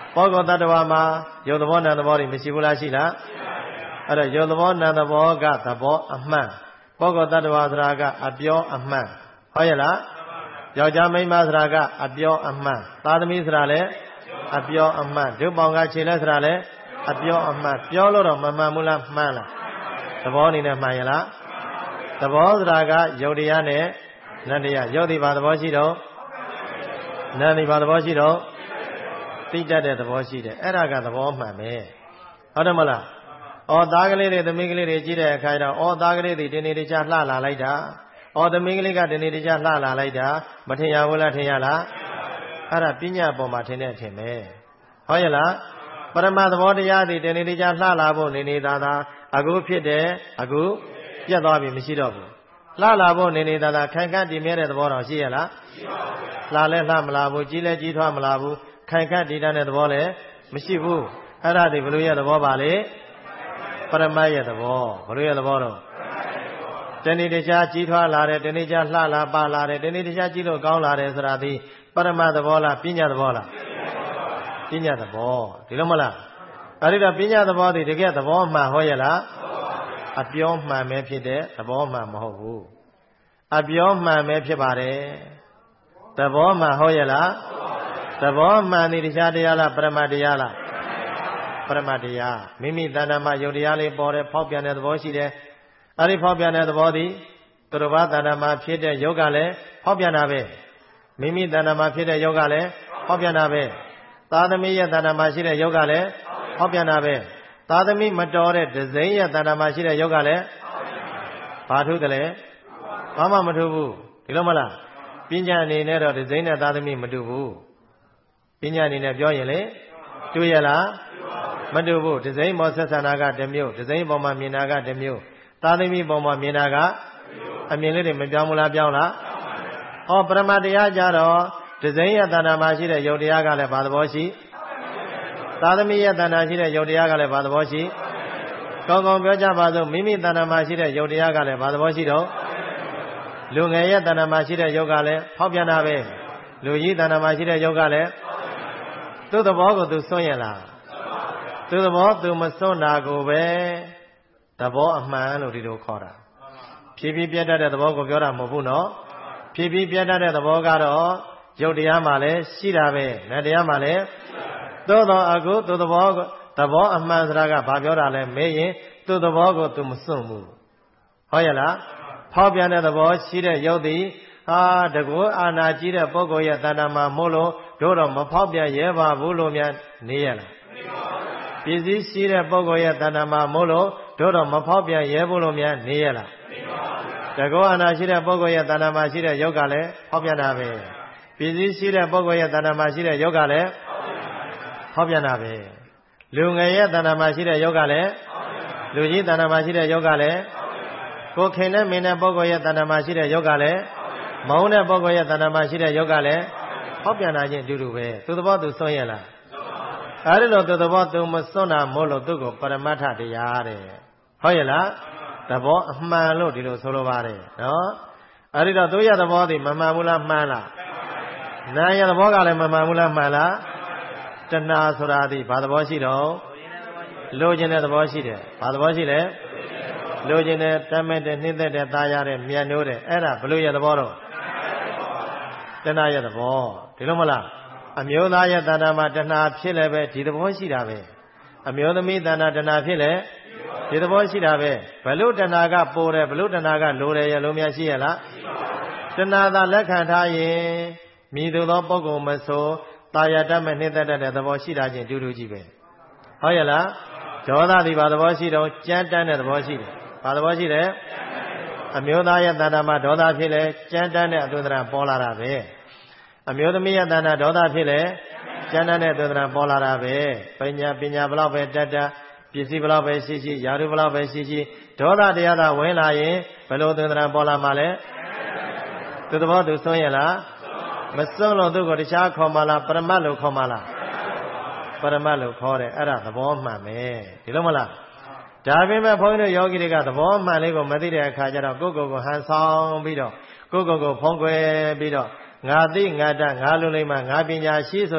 ဘောဂတတ္တဝါမှာယုတ်သဘောနံသဘောတွေမရှိဘူးလားရှိလားအဲ့တော့ယုတ်သဘောနံသဘောကသဘောအမှန်ဘောဂတတ္တဝါဆိုတာကအပြောအမှန်ဟုတ်ရဲ့လားယောက်ျားမိန်းမဆိုတာကအပြောအမှန်သားသမီးဆိုတာလည်းအပြောအမှန်ဒုပေါင်ကခြေလက်ဆိုတာလည်းအပြောအမှန်ပြောလို့တော့မမှန်ဘူးလားမှန်လားသဘောအနေနဲ့မှန်ရလားသဘောဆိုတာကယုတ်တရားနဲ့နတ်တရားယုတ်ဒီဘာသဘောရှိတော့နတ်ဒီဘာသဘောရှိတော့သိတတ်တဲ့သဘောရှိတယ်အဲ့ဒါကသဘောမှန်ပဲဟုတ်တယ်မလားဩသားကလေးတွေသမီးကလေးတွေကြီးတဲ့အခါကျတော့ဩသားကလေးတွေဒီနေ့တခြားလှလာလိုက်တာဩသမီးကလေးကဒီနေ့တခြားလှလာလိုက်တာမထင်ရဘူးလားထင်ရလားအဲ့ဒါပညာပေါ်မှာထင်တဲ့ထင်ပဲဟုတ်ရဲ့လားပရမသဘောတရားတွေဒီနေ့တခြားလှလာဖို့နေနေသာသာအခုဖြစ်တယ်အခုပြတ်သွားပြီမရှိတော့ဘူးလှလာဖို့နေနေသာသာခိုင်ခန့်တည်မြဲတဲ့သဘောတော်ရှိရလားရှိပါဘူးလှလဲလှမလာဘူးကြီးလဲကြီးထွားမလာဘူးခိုင်ခန့်တည်တဲ့သဘောလည်းမရှိဘူးအဲ့ဒါဒီဘလို့ရဲ့သဘောပါလေပရမတ်ရဲ့သဘောဘလို့ရဲ့သဘောတော့တဏှိတရားကြီးထွားလာတယ်တဏှိတရားလှလာပါလာတယ်တဏှိတရားကြီးလို့ကောင်းလာတယ်ဆိုတာဒီပရမတ်သဘောလားပညာသဘောလားပညာသဘောဒီလိုမလားအဲ့ဒီတော့ပညာသဘောဒီတကယ်သဘောမှန်ဟောရလားအပြောမှန်ပဲဖြစ်တဲ့သဘောမှန်မဟုတ်ဘူးအပြောမှန်ပဲဖြစ်ပါတယ်သဘောမှန်ဟောရလားသဘောမှန်ဒီတရားတရားလားပရမတ်တရားလားပရမတ်တရားမိမိတဏ္ဍာမှာယုတ်တရားလေးပေါ်တယ်ဖောက်ပြန်တဲ့သဘောရှိတယ်အဲ့ဒီဖောက်ပြန်တဲ့သဘောသည်သူတော်ဘာတဏ္ဍာမှာဖြစ်တဲ့ယုတ်ကလည်းဖောက်ပြန်တာပဲမိမိတဏ္ဍာမှာဖြစ်တဲ့ယုတ်ကလည်းဖောက်ပြန်တာပဲသာသမီရဲ့တဏ္ဍာမှာရှိတဲ့ယုတ်ကလည်းဖောက်ပြန်တာပဲသာသမီမတော်တဲ့ဒဇိန်ရဲ့တဏ္ဍာမှာရှိတဲ့ယုတ်ကလည်းဘာထုတယ်လဲဘာမှမထုဘူးဒီလိုမလားပညာအနေနဲ့တော့ဒဇိန်နဲ့သာသမီမတူဘူးပညာအနေနဲ့ပြောရင်လေတူရလားမတူဘူးဒဇိန်မောဆက်ဆန္ဒကတစ်မျိုးဒဇိန်ပေါ်မှာမြင်တာကတစ်မျိုးသာသမီပေါ်မှာမြင်တာကအမြင်လေးတွေမပြောင်းဘူးလားပြောင်းလားဟောပရမတ်တရားကြတော့ဒဇိန်ရဲ့တဏ္ဍာမှာရှိတဲ့ယုတ်တရားကလည်းဘာသဘောရှိသာသမီရဲ့တဏ္ဍာရှိတဲ့ယုတ်တရားကလည်းဘာသဘောရှိကောင်းကောင်းပြောကြပါစို့မိမိတဏ္ဍာမှာရှိတဲ့ယုတ်တရားကလည်းဘာသဘောရှိတော့လူငယ်ရဲ့တဏ္ဍာမှာရှိတဲ့ယုတ်ကလည်းဖောက်ပြန်တာပဲလူကြီးတဏ္ဍာမှာရှိတဲ့ယုတ်ကလည်းသူ့သဘောကိုသူစွန့်ရလားသူ့သဘောသူမစွန့်တာကိုပဲသဘောအမှန်လို့ဒီလိုခေါ်တာဖြည်းဖြည်းပြတ်တတ်တဲ့သဘောကိုပြောတာမဟုတ်ဘူးနော်ဖြည်းဖြည်းပြတ်တတ်တဲ့သဘောကတော့ယုတ်တရားမှလည်းရှိတာပဲနတ်တရားမှလည်းသို့တော့အခုသူ့သဘောအမှန်ဆိုတာကဘာပြောတာလဲမေးရင်သူ့သဘောကိုသူမစွန့်ဘူးဟုတ်ရဲ့လားဖောက်ပြန်တဲ့သဘောရှိတဲ့ယုတ်သည်တကောအာနာကြီးတဲ့ပုဂ္ဂိုလ်ရဲ့တဏ္ဍာမှာမို့လို့တို့တော့မဖောက်ပြန်ရဲပါဘူးလို့များနေရလားပစ္စည်းရှိတဲ့ပုဂ္ဂိုလ်ရဲ့တဏ္ဍာမှာမို့လို့တို့တော့မဖောက်ပြန်ရဲဘူးလို့များနေရလားတကောအာနာရှိတဲ့ပုဂ္ဂိုလ်ရဲ့တဏ္ဍာမှာရှိတဲ့ယုတ်ကလည်းဖောက်ပြန်တာပဲပစ္စည်းရှိတဲ့ပုဂ္ဂိုလ်ရဲ့တဏ္ဍာမှာရှိတဲ့ယုတ်ကလည်းဖောက်ပြန်တာပဲလူငယ်ရဲ့တဏ္ဍာမှာရှိတဲ့ယုတ်ကလည်းလူကြီးတဏ္ဍာမှာရှိတဲ့ယုတ်ကလည်းကိုယ်ခင်နဲ့မင်းတဲ့ပုဂ္ဂိုလ်ရဲ့တဏ္ဍာမှာရှိတဲ့ယုတ်ကလည်းမောင်းတဲ့ပုဂ္ဂိုလ်ရဲ့တဏ္ဍာမှာရှိတဲ့ယုတ်ကလည်းဖောက်ပြန်တာချင်းအတူတူပဲသူသဘောသူစွန့်ရလားအဲဒီလိုသူသဘောသူမစွန့်တာမို့လို့သူ့ကိုပရမတ္ထတရားတဲ့ဟုတ်ရဲ့လားသဘောအမှန်လို့ဒီလိုဆိုလိုပါတယ်နော်အဲဒီတော့သူရသဘောဒီမမှန်ဘူးလားမှန်လားနာရသဘောကလည်းမမှန်ဘူးလားမှန်လားတဏှာဆိုတာဒီဘာသဘောရှိတော့လိုချင်တဲ့သဘောရှိတယ်ဘာသဘောရှိလဲလိုချင်တဲ့တမဲ့တဲ့နှိမ့်သက်တဲ့ตาရတဲ့မြတ်နိုးတဲ့အဲ့ဒါဘလို့ရဲ့သဘောတော့တဏှာရဲ့သဘောဒီလိုမလားအမျိုးသားရဲ့တဏှာမှာတဏှာဖြစ်လည်းပဲဒီသဘောရှိတာပဲအမျိုးသမီးတဏှာဖြစ်လဲဒီသဘောရှိတာပဲဘလို့တဏှာကပိုတယ်ဘလို့တဏှာကလိုတယ်ရဲ့လုံးများရှိရလားတဏှာသာလက်ခံထားရင်မိသူသောပုဂ္ဂိုလ်မဆိုตาရတမဲ့နှိမ့်သက်တဲ့သဘောရှိတာချင်းတူတူကြီးပဲဟုတ်ရဲ့လားဒေါသဒီဘာသဘောရှိတော့ကြမ်းတမ်းတဲ့သဘောရှိတယ်ဘာသဘောရှိတယ်အမျိုးသားရဲ့တဏ္ဍာမှာဒေါသဖြစ်လဲကြမ်းတမ်းတဲ့အသွင်သဏ္ဍာန်ပေါ်လာတာပဲအမျိုးသမီးရဲ့တဏ္ဍာဒေါသဖြစ်လဲကြမ်းတမ်းတဲ့အသွင်သဏ္ဍာန်ပေါ်လာတာပဲပညာဘလောက်ပဲတတ်ပစ္စည်းဘလောက်ပဲရှိယာရုဘလောက်ပဲရှိဒေါသတရားသာဝင်လာရင်ဘယ်လိုသွင်သဏ္ဍာန်ပေါ်လာမှာလဲသူသဘောသူစွန့်ရလားမစွန့်လို့သူကိုတခြားခေါ်မှလားပရမတ်လို့ခေါ်မှလားပရမတ်လို့ခေါ်တယ်အဲ့ဒါသဘောမှန်ပဲဒီလိုမလားဒါပေမဲ့ဘုန်းကြီးတို့ယောဂီတွေကသဘောမှန်လေးကိုမသိတဲ့အခါကျတော့ကိုယ့်ကိုယ်ကိုဟန်ဆောင်ပြီးတော့ကိုယ့်ကိုယ်ကိုဖုံးကွယ်ပြီးတော့ငါသိငါတတ်ငါလူလိမ္မာငါပညာရှိဆိုတဲ့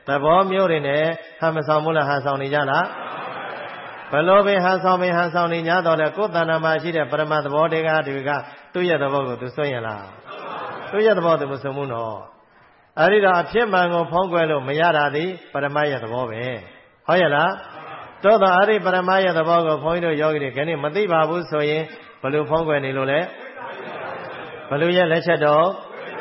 The bomb you're in a Hamasamula has on Ijala Below has on me has on Inyado, the Kutana Mashida, Parama, the Bodega, to get the Bogo to Soyala. To get the Bogo to Muno. Arida, Pimango, Ponguelo, Mayaradi, Paramaya the Bobe. Hoyala. Todo Ari Paramaya the Bogo, Point of Yogi, Kenny, Madiba, Busoye, Palu Ponguani Lule, Paluya Lechado,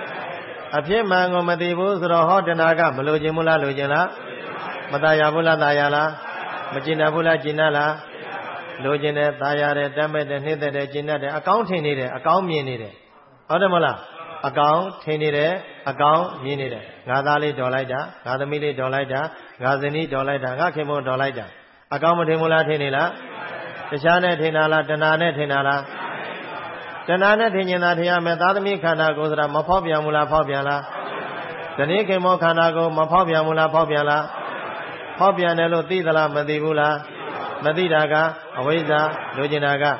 a Pimango Madibus, or Hotanaga, Malujimula Lujela, Matayabula Dayala, Majinabula Ginala, Lujine, Dayare, Damet, and Hither, Ginade, accounting needed, account me needed. Odamala, account, Tinide, account, Yinide, Gadali Dolaida, Gadamili Dolaida, Gazini Dolaida, Gakimo Dolaida. Account Timula Tinila, Tishane Tinala, Tanane Tinala, Tanane Tinina, Metadami Kanago, Mapopia Mula Popiala, Tanike Mokanago, Mapopia Mula Popiala, Popianello Tidala, Madibula, Madidaga, Aweza, Lujinaga,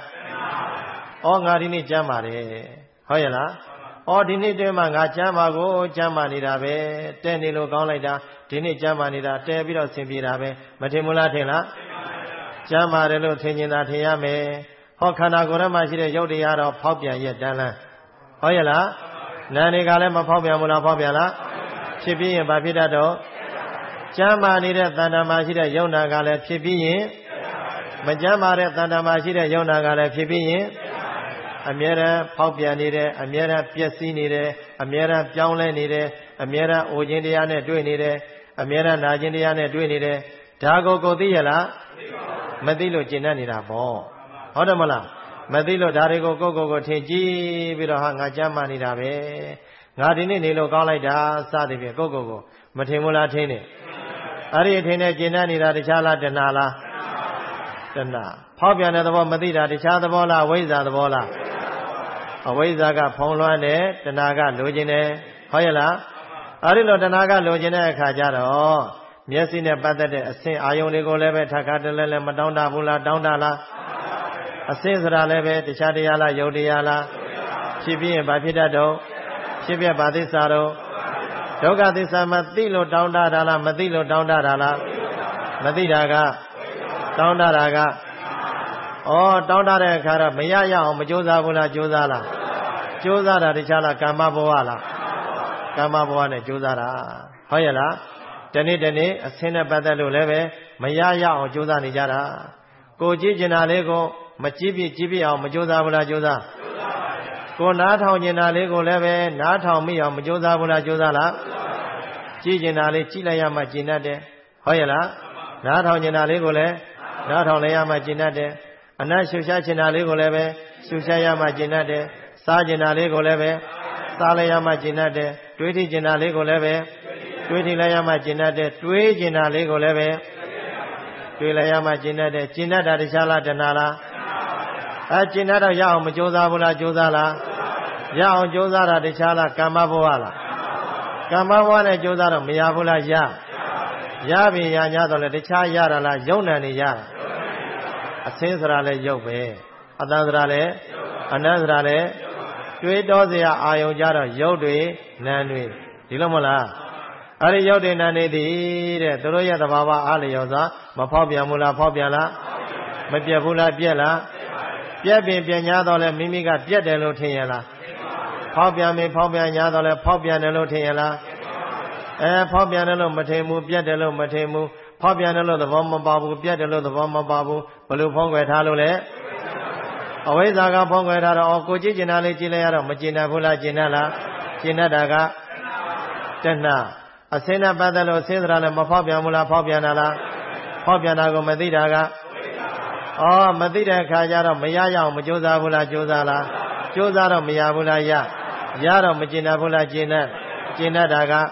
all Garini Jamari, Hoyala, all Dinite Manga Jamago, Jamanirabe, Tenilo Gaulaida, Dini Jamanida, Tebiro Simbirabe, Matimula Tela, Jamarelo Tinina Tiame, Hokanagura Majida Yodiara, Popia Yedana. Hoyala, Nani Galema Popia Mula Popiala, Chibi and Babidado, Jamanida Tana Majida Yona Gale, Chibi, Majamare Tana Majida Yona Gale, Chibi, Amira Popia Nide, Amira Piasi Nide, Amira Piaule Nide, Amira Ujindiane Duinide, Amira Najindiane Duinide, Dago Godiala, Madilo Jinanida Bo. Hodamala, Madilo Darigo Gogo Teji, Virohanga Jamanida Be, Nadini Nilo Galaida, Sadibi Gogo, Matimula Tene, Ariatine Jinanida, the Chala Denala, Dena, Popiana the Madida, the Chadabola, Weza the Bola. Awazaga Pongluane, Tanaga Lujine, Hoyala, Arilo Tanaga Lujine Kajaro, Miasine Badade, a Saint Ionigo Leve, Takatele, Madonna Bula, Dondala, a Saint Leve, the Chadiala, Yodiala, Chibi and Bapidado, Chibi Badisaro, Doga Disa Matilo, Dondala, Matilo, Dondala, Madidaga, Dondaraga. Oh, Dondara Kara, Mayaya, Majosa Bula, Josala. Josara, the Chala, Kamaboala. Kamaboane, Josara. Hoyala, Deni, a sinner Badalu Leve, Mayaya or Josa Nijara. Go Jijinalego, Machibi, Chibi, or Majosa Bula, Josa. Go Nathao Jinalego Leve, Nathao me or Majosa Bula, Josala. Jijinale, Chilayama Jinade. Hoyala, Nathao Jinalego Le, Nathao Layama Jinade. Ana Shusha Lego Leve, Shushaya Majinade, Sajina Lego Leve, Salaya Majinade, Twitty Jina Lego Leve, Twitty Laya Majinade, Twigina Lego Leve, Twilaya Majinade, Jinada de Shala Denala, Ajinada Yao Majosa Bula Josala, Yao Josara de Shala Kamaboala, Kamawana Josara, Miabula Ya, Yabi Yanyadola, the Chayara, Yonani Ya. A Sensrale Yobe, Adandrale, Anandrale, Tuidozia Ayojara, Yode, Nanui, Dilomala. Ari Yode Nani, Toroya the Baba Alioza, Mapopia Mula Popiala, Mapiabula Biela, Piabi Pianadole, Mimiga Piedelo Tiela, Popia me Popia Yadole, Popia Nelotiela, Popianello Matemu, Piedelo Matemu. Popianello the Voma Babu, Piedelo the Voma Babu, Balu Pongue Talule, Awazaga Pongue Taro, Koji Jinali Gilea, Magina Bula Ginala, Ginadaga, Tena, Asena Badalo, Sindra, Mapopia Mula Popianala, Popianago Madidaga, Oh, Madida Kajara, Mayaya, Majosa Bula Josala, Josara Mayabula Ya, Yara Magina Bula Ginadaga.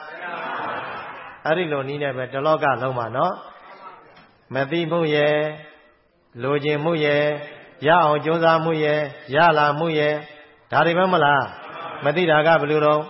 Arilo Nina Betaloga Loma, no? Madi Muye, Loji Muye, Yao Josa Muye, Yala Muye, Taribamala, Madidaga Bluro,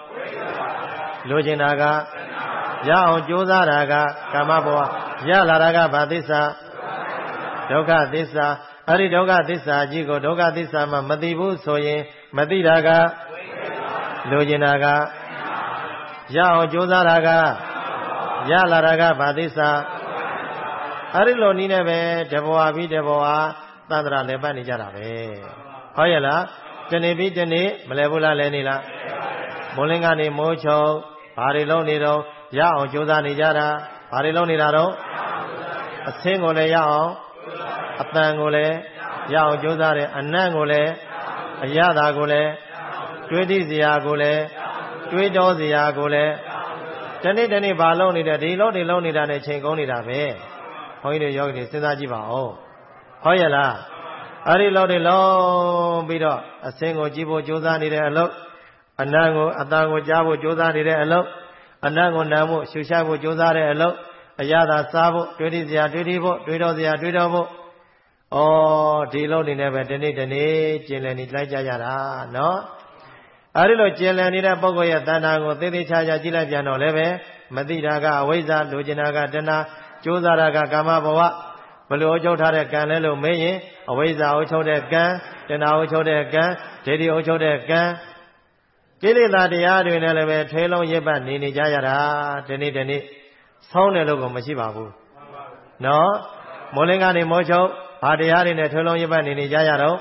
Lojinaga, Yao Josa Raga, Kamaboa, Yala Raga Badisa, Doga Disa, Ari Doga Disa, Jigo Doga Disa, Madibu Soye, Madidaga, Lojinaga, Yao Josa Raga. လာတာကဘာသစ္စာအဲ့ဒီလိုနည်းနဲ့ပဲတဘဝပြီးတဘဝသန္တရာလည်းပတ်နေကြတာပဲဟုတ်ရဲ့လားတနေ့ပြီးတနေ့မလဲဘူးလားလဲနေလားမိုးလင်းကနေမိုးချုံဘာတွေလုံးနေတော့ရအောင်ကြိုးစားနေကြတာဘာတွေလုံးနေတာတော့အဆင်းကိုလည်းရအောင်အတန်ကိုလည်းရအောင်ကြိုးစားတယ်အနံ့ကိုလည်းအရသာကိုလည်းတွေးသည့်စရာကိုလည်းတွေးတောစရာကိုလည်းတနေ့တနေ့ဘာလုံးနေတယ်ဒီလုံးတွေလုံးနေတာနဲ့ချိန်ကုန်နေတာပဲဘုန်းကြီးတို့ယောဂီတွေစဉ်းစားကြည့်ပါဦးဟုတ်ရဲ့လားအဲ့ဒီလောက်တွေလုံးပြီးတော့အစင်းကိုကြည့်ဖို့ကြိုးစားနေတဲ့အလုပ်အနံ့ကိုအတန်ကိုကြားဖို့ကြိုးစားနေတဲ့အလုပ်အနံ့ကိုနံဖို့ရှူရှားဖို့ကြိုးစားတဲ့အလုပ်အရသာစားဖို့တွေးသည့်စရာတွေးသဖို့တွေးတော်စရာတွေးတော်ဖို့ဒီလုံးနေနဲ့ပဲဒီနေ့ကျင်လည်နေလိုက်ကြရတာနော်အဲဒီလိုကျင်လည်နေတဲ့ပုဂ္ဂိုလ်ရဲ့တဏ္ဍာကိုသေသေးချာချာကြည့်လိုက်ပြန်တော့လည်းပဲမသိတာကအဝိဇ္ဇာလိုချင်တာကတဏှာကြိုးစားတာကကာမဘဝဘလို့အုပ်ချုပ်ထားတဲ့ကံလဲလို့မေးရင်အဝိဇ္ဇာအုပ်ချုပ်တဲ့ကံတဏှာအုပ်ချုပ်တဲ့ကံဒိဋ္ဌိအုပ်ချုပ်တဲ့ကံကိလေသာတရားတွေနဲ့လည်းပဲထွေးလုံးရစ်ပတ်နေကြရတာဒီနေ့ဆောင်းတယ်လို့ကမရှိပါဘူးနော်မိုးလင်းကနေမိုးချုပ်ဘာတရားတွေနဲ့ထွေးလုံးရစ်ပတ်နေကြရတော့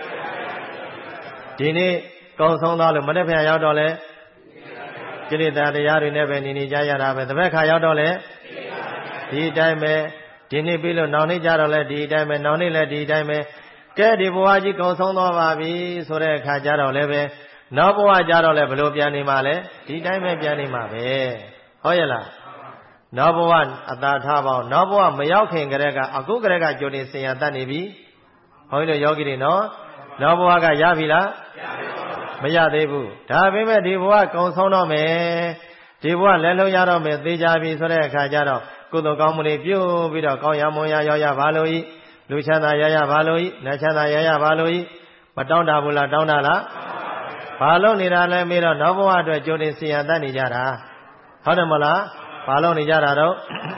ဒီနေ့ကောင်းဆုံးသွားလို့မနေ့ပြန်ရောက်တော့လဲကိလေသာတရားတွေနဲ့ပဲနေကြရတာပဲတပည့်ခါရောက်တော့လဲဒီအတိုင်းပဲဒီနေ့ပြီးလို့နောင်နေ့ကြတော့လဲဒီအတိုင်းပဲနောင်နေ့လဲဒီအတိုင်းပဲကဲဒီဘဝကြီးကောင်းဆုံးသွားပါပြီဆိုတဲ့အခါကျတော့လဲပဲနောက်ဘဝကြတော့လဲဘလို့ပြန်နေမှာလဲဒီတိုင်းပဲပြန်နေမှာပဲဟုတ်ရဲ့လားနောက်ဘဝအသာထားပါအောင်နောက်ဘဝမရောက်ခင်ကတည်းကအခုကတည်းကကြိုတင်ဆင်ရတတ်နေပြီဘုန်းကြီးတို့ယောဂီတွေနော်နောက်ဘဝကရပြီလားမရသေးဘူးဒါပေမဲ့ဒီဘဝကုံဆုံးတော့မယ်ဒီဘဝလည်းလုံးရတော့မယ်သေချာပြီဆိုတဲ့အခါကျတော့ကုသိုလ်ကောင်းမှုတွေပြုပြီးတော့ကောင်းရမွန်ရရောက်ရပါလို့ဤလူချမ်းသာရရပါလို့ဤနတ်ချမ်းသာရရပါလို့ဤမတောင်းတဘူးလားတောင်းတလားဘာလို့နေတာလဲမေးတော့နောက်ဘဝအတွက်ကြိုတင်ဆင်ရတတ်နေကြတာဟုတ်တယ်မလားဘာလို့နေကြတာတော့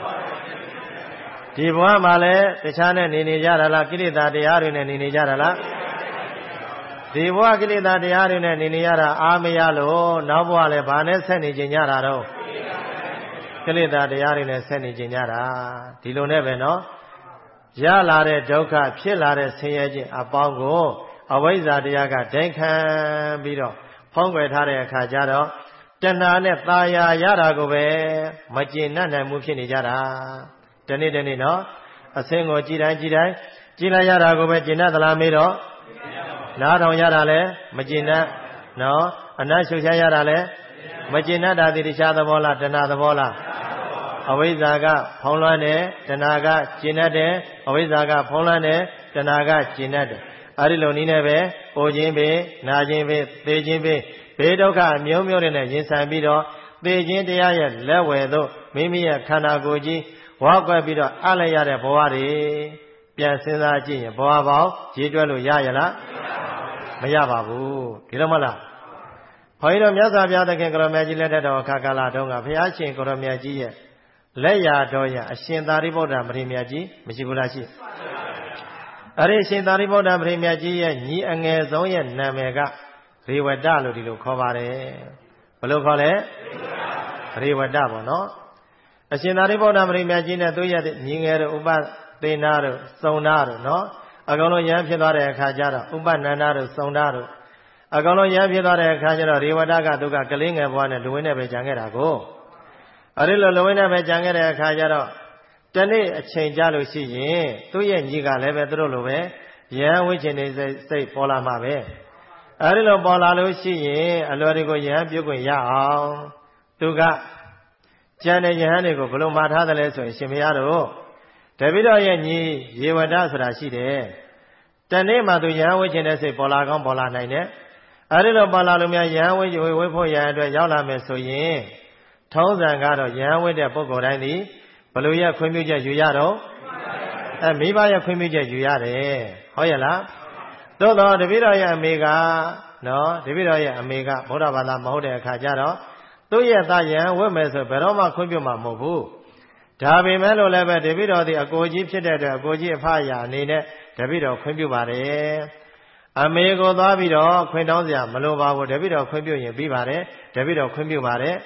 ဒီဘဝမှာလည်းတခြားနဲ့နေကြတာလားကိလေသာတရားတွေနဲ့နေကြတာလားဒီဘဝကိလေသာတရားတွေနဲ့နေရတာအားမရလို့နောက်ဘဝလည်းဘာနဲ့ဆက်နေကြကြတာတော့ကိလေသာတရားတွေနဲ့ဆက်နေကြတာဒီလိုနဲ့ပဲနော်ရလာတဲ့ဒုက္ခဖြစ်လာတဲ့ဆင်းရဲခြင်းအပေါင်းကိုအဝိဇ္ဇာတရားကဒိဋ္ဌံပြီးတော့ဖုံးကွယ်ထားတဲ့အခါကျတော့တဏှာနဲ့ตาယာရတာကိုပဲမကျေနပ်နိုင်မှုဖြစ်နေကြတာဒီနေ့နော်အစင်းကိုကြည်တိုင်းကြည်လိုက်ရတာကိုပဲကျေနပ်သလားမေးတော့နားထောင်ရတာလဲမကျေနပ်နော်အနတ်ရှုရှားရတာလဲမကျေနပ်တာဒီတခြားသဘောလားတဏှာသဘောလားအဝိဇ္ဇာကဖုံးလွှမ်းတယ်တဏှာကကျေနပ်တယ်အဝိဇ္ဇာကဖုံးလွှမ်းတယ်တဏှာကကျေနပ်တယ်အဲဒီလိုနည်းနဲ့ပဲအိုခြင်းပဲနာခြင်းပဲသေခြင်းပဲဘေးဒုက္ခမျိုးတွေနဲ့ရင်ဆိုင်ပြီးတော့သေခြင်းတရားရဲ့လက်ဝယ်သို့မိမိရဲ့ခန္ဓာကိုယ်ကြီးဝါကွက်ပြီးတော့အလိုက်ရတဲ့ဘဝတွေပြန်စဉ်းစားကြည့်ရင်ဘဝပေါင်းရေးတွက်လို့ရရလားမရပါဘူးဒီလိုမလားဘုန်းကြီးတို့မြတ်စွာဘုရားသခင်ကိုရမကြီးလက်ထက်တော်အခါကာလတုန်းကဘုရားရှင်ကိုရမကြီးရဲ့လက်ရာတော်ရအရှင်သာရိပုတ္တရာပရိမြတ်ကြီးမရှိဘူးလားရှိအဲ့ဒီရှင်သာရိပုတ္တရာပရိမြတ်ကြီးရဲ့ညီအငယ်ဆုံးရဲ့နာမည်ကရေဝတ္တလို့ဒီလိုခေါ်ပါတယ်ဘယ်လိုခေါ်လဲရေဝတ္တပေါ့နော်အရှင်သာရိပုတ္တရာပရိမြတ်ကြီးနဲ့သူ့ရဲ့ညီငယ်တို့ဥပသေနာတို့စုံနာတို့နော်အကောင်လုံးရဟန်းဖြစ်သွားတဲ့အခါကျတော့ဥပနန္ဒတို့စုံနာတို့အကောင်လုံးရဟန်းဖြစ်သွားတဲ့အခါကျတော့ရေဝတ္တကသူကကလေးငယ်ဘဝနဲ့လူဝင်းနဲ့ပဲကြံခဲ့တာကိုအဲဒီလိုလူဝင်းနဲ့ပဲကြံခဲ့တဲ့အခါကျတော့တနေ့အချိန်ကြာလို့ရှိရင်သူ့ရဲ့ညီကလည်းပဲသူတို့လိုပဲယဟန်ဝိချင်နေစိတ်ပေါ်လာမှာပဲအဲဒီလိုပေါ်လာလို့ရှိရင်အလွယ်တကူယဟန်ပြုတ်ခွင့်ရအောင်သူကကျန်တဲ့ယဟန်တွေကိုဘယ်လိုမှာထားတယ်လဲဆိုရင်ရှင်မရတော့တပိတော့ရဲ့ညီရေဝတ္တဆိုတာရှိတယ်တနေ့မှသူယဟန်ဝိချင်တဲ့စိတ်ပေါ်လာကောင်းပေါ်လာနိုင်တယ်အဲဒီလိုပေါ်လာလို့များယဟန်ဝိဖို့ရန်အတွက်ရောက်လာမယ်ဆိုရင်ထုံးစံကတော့ယဟန်ဝိတဲ့ပုဂ္ဂိုလ်တိုင်းဒီဘယ်လိုရခွင့်ပြုချက်ယူရတော့မိဘရဲ့ခွင့်ပြုချက်ယူရတယ်ဟုတ်ရဲ့လားသို့တော့တပည့်တော်ရဲ့အမေကနော်တပည့်တော်ရဲ့အမေကဗုဒ္ဓဘာသာမဟုတ်တဲ့အခါကျတော့သူ့ရဲ့သားယဟန်ဝတ်မယ်ဆိုဘယ်တော့မှခွင့်ပြုမှာမဟုတ်ဘူးဒါပေမဲ့လို့လည်းပဲတပည့်တော်ဒီအကိုကြီးဖြစ်တဲ့အတွက်အကိုကြီးအဖအရာအနေနဲ့တပည့်တော်ခွင့်ပြုပါတယ်အမေကိုသွားပြီးတော့ခွင့်တောင်းစရာမလိုပါဘူးတပည့်တော်ခွင့်ပြုရင်ပြီးပါတယ်တပည့်တော်ခွင့်ပြုပါတယ်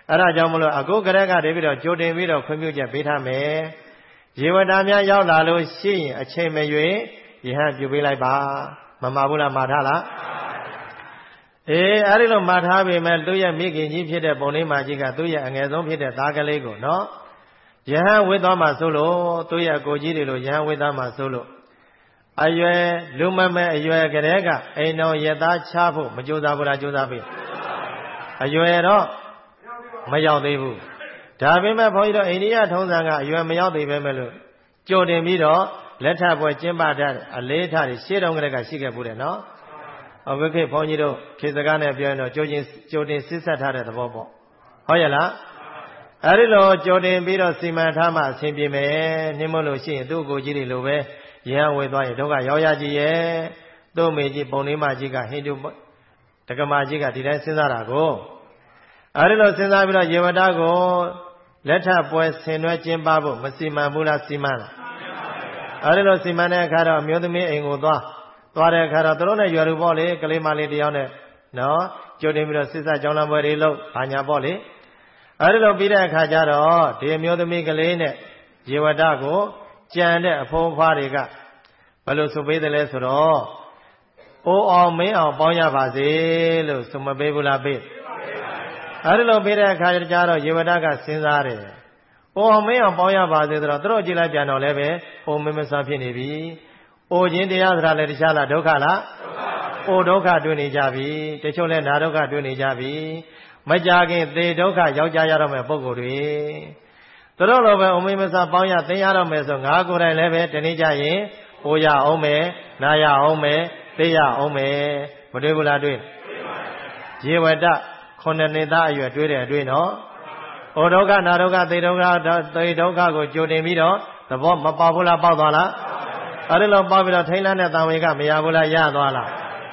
Ara Jamulu, a go Garega, David or Jordan Widow, Commuja Beta Me. Yewadamia Yalo, she, a chain may you have you be like Ba, Mamabula Matala. Arilo Matabi, Melduya, Miki, Yipita, Boni Magica, Tuya, and Azom Pita, Tagalego, no? Yahan with Ama Solo, Tuya Gojiro, Yahan with Ama Solo. Ayue, Lumame, Ayue Garega, ain't no Yada Chapo, Majuda Judabi. Ayue, no? Mayadevu. Tabima Poida, India, Tonzanga, you are Mayadi Bemelu. Jordan Mido, let her boy Jimba, a later, she don't get a cigar, no? Okay, Ponido, Kizagana Piano, Jordan sister had at the Bobo. Hoyala Arilo, Jordan Bido, Simatama, Simpime, Nimolo, she, do go Giri Lube, Yan with my Doga Yoyaji, do Meji Bonima Jiga, Hindu Takamajiga, did I send that go? Arilo Sendabila Yevadago, let her boy send Jimbabu, Masima Mula Simana. Arilo Simana Kara, Mudumi, Engoda. Tora Karatrona, you are Boli, Kalimali Dione. No, Jodimiro Sisa Jona Morilo, Panya Boli. Arilo Bida Kajaro, Demio Migueline, Jevadago, Jane, a full fariga. Palusubi the Lesoro. Oh, me, or Boya Bazil, Suma Bebula Bit. Arilo Bida Kajaro, Jevadaga Sinzare. Oh, me, or Boya Bazil, Drogila Piano Leve, O Mimisa Pinibi. O Jindia Shala Dokala, O Doka Duni Javi, Techole Nadoka Duni Javi, Majagi, the Doka Yojayarame Poguri. The roll of Omimasa Paya, the Yarameson, Agura Leve, Tenijaye, Oya Ome, Naya Ome, Teya Ome, Modebula Dwin. Jewada, Conanida, you are doing a Duino. Odoka, Nadoka, the Doka, go Jodemido, the bomb Mapabula Pavana. Arilo Babila Thailand and Tamika, Miabula Yadwala.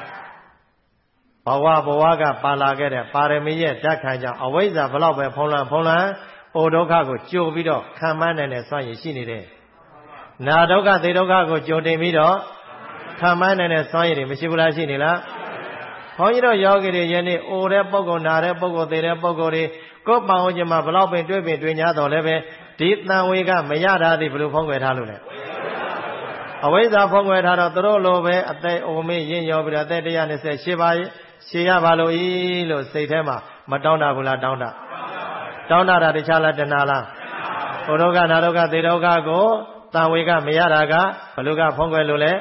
Bawa Bowaga, Palagere, Paremia, Jakaja, away the Valaba, Pola, Odokago, Joe Vido, Kaman and a son, Shinide. Nadoka, the Dokago, Joe de Vido, Kaman and a son, Mishibula Shinila. Honyo Yogi, Jenny, Ore Pogo, Nare Pogo, the Pogori, Go Maujima, Valapa, between Yado Leve, Deep Nawiga, Mayada, the Blue Pongo Halune. Away the Pongo had a throw at the Omi Yin Yobra, the Diana said, Shiva, Shia Valoi, Satema, Madonna Bula Donna. Donna the Chala Denala. Oroga, Naroga, the Roga go, Tawiga, Miyaraga, Paluga Pongo Lule.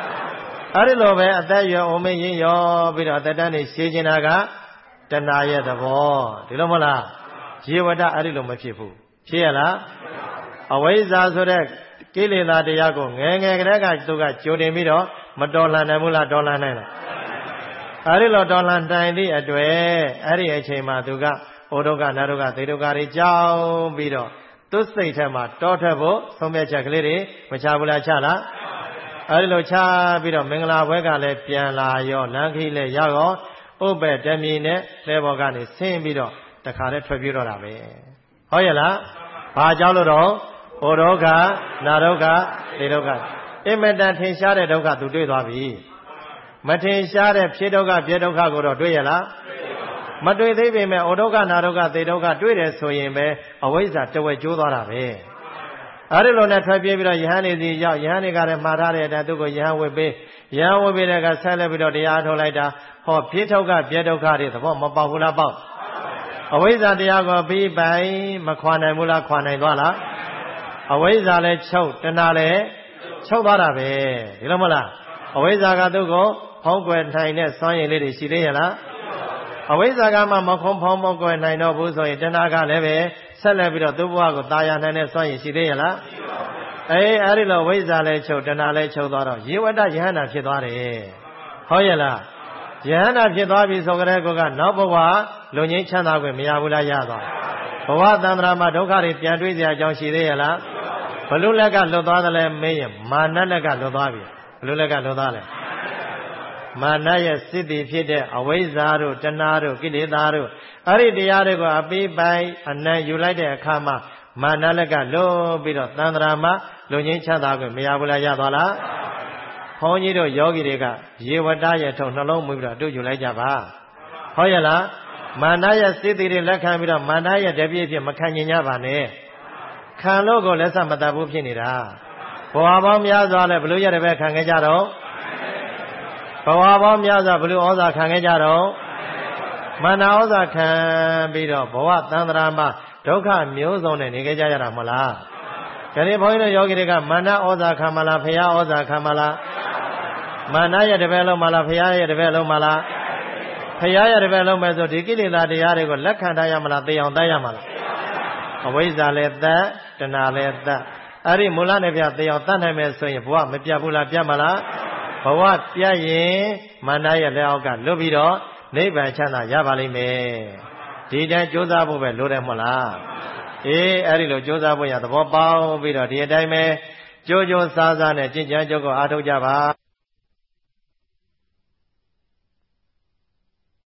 Arilobe, at that your Omi Yin Yobra, the Dani Shijinaga, Denaya the war. Dilomola, Jivada Ariloma people. Chiela, away Zazurek. Kilina Diago, Nanga Tuga, Jodemido, Madola Namula Dola Nana. Arilo Dolan Dindi, Adwe, Ari Chema Duga, Odoga Naruga, Tidugari Jau Bido, Tusitama, Totabo, Somia Chacliri, Machabula Chala, Arilo Cha Bido, Mingla Vega, Piana, Yo, Nankile Yago, Obe Demine, Levogani, same Bido, the Kare Tribunal. Hoyala, Pajalo. Oroga, Naroga, Lidoga. Imedan Tinshare Doga to do Davi. Matin Share, Piedoga, Piedoga, go to Duyala. Madu they be me, Odoga, Naroga, they doga, do it so ye may, always that the way Judara be. Arilona Tribuna, Yani, Yani got a Matare, and Dugo Yan will be, Yan will be like a celebrity, the Ato later, or Pietoga, Piedoga, the bomb of Bahula Bob. Always that the Ago be by Makwana Mula Kwana Dwala. Away Zale Chow, Tenale, Chowarabe, Ilamola. Away Zagadugo, Hongo and Tine, Sonya Lady Shidela. Away Zagama, Mokom Pombo and Nino Buzo, Tenaga Leve, Celebrity Dubuago, Diana and Sonya Shidela. Eh, Arilo, Way Zale Chow, Tenale Chowdoro. You and Diana Chidare. Hoyela. Diana Chidabi Sogaregoga, Noboa, Lunin Chana with Miabula Yada. Owa Dandrama Dokari, Piandrizia, John Shidela. Palulaga Lodale May, Mananaga Lodavi, Lulaga Lodale. Manaya City Fide, Away Zaru, Tanaru, Kididaru, Ari Diarigo, Abi by, and then you like the Kama, Manalaga, Lo, Bido, Dandrama, Lunin Chadago, Miabula Yadala. Honyido Yogi Rega, Yevadaya, Tonalo Mura, do you like Java? Hoyala, မာနရဲ့စိတ်တွေလက်ခံပြီးတော့မာနရဲ့တပြည့်ဖြစ်မခံကျင်ကြပါနဲ့ခံလို့ကိုလက်ဆက်မတတ်ဘူးဖြစ်နေတာဘဝပေါင်းများစွာလဲဘလို့ရတဲ့ပဲခံခဲ့ကြတော့ဘဝပေါင်းများစွာဘလို့ဩဇာခံခဲ့ကြတော့မာနဩဇာခံပြီးတော့ဘဝသန္တရာမှာဒုက္ခမျိုးစုံနဲ့နေခဲ့ကြရတာမဟုတ်လားဒီနေ့ဘုန်းကြီးတို့ယောဂီတွေကမာနဩဇာခံမလားဖရာဩဇာခံမလားမာနရဲ့တပည့်လုံးမလားဖရာရဲ့တပည့်လုံးမလားဖရာရဲ့တပည့်လုံးမဲ့ဆိုဒီကိလေသာတရားတွေကိုလက်ခံထားရမလားသိအောင်တတ်ရမလားအဝိဇ္ဇာလည်းတတ်တဏှာလည်းတတ်အဲ့ဒီမူလနဲ့ပြသိအောင်တတ်နိုင်မယ်ဆိုရင်ဘဝမပြတ်ဘူးလားပြတ်မလားဘဝပြတ်ရင်မာနရဲ့လက်အောက်ကလွတ်ပြီးတော့နိဗ္ဗာန်ချမ်းသာရပါလိမ့်မယ်ဒီတိုင်းကြိုးစားဖို့ပဲလိုတယ်မဟုတ်လားအေးအဲ့ဒီလိုကြိုးစားဖို့ရသဘောပေါက်ပြီးတော့ဒီအတိုင်းပဲကြိုးကြိုးစားစားနဲ့ကြင်ကြံကြုတ်ကိုအားထုတ်ကြပါ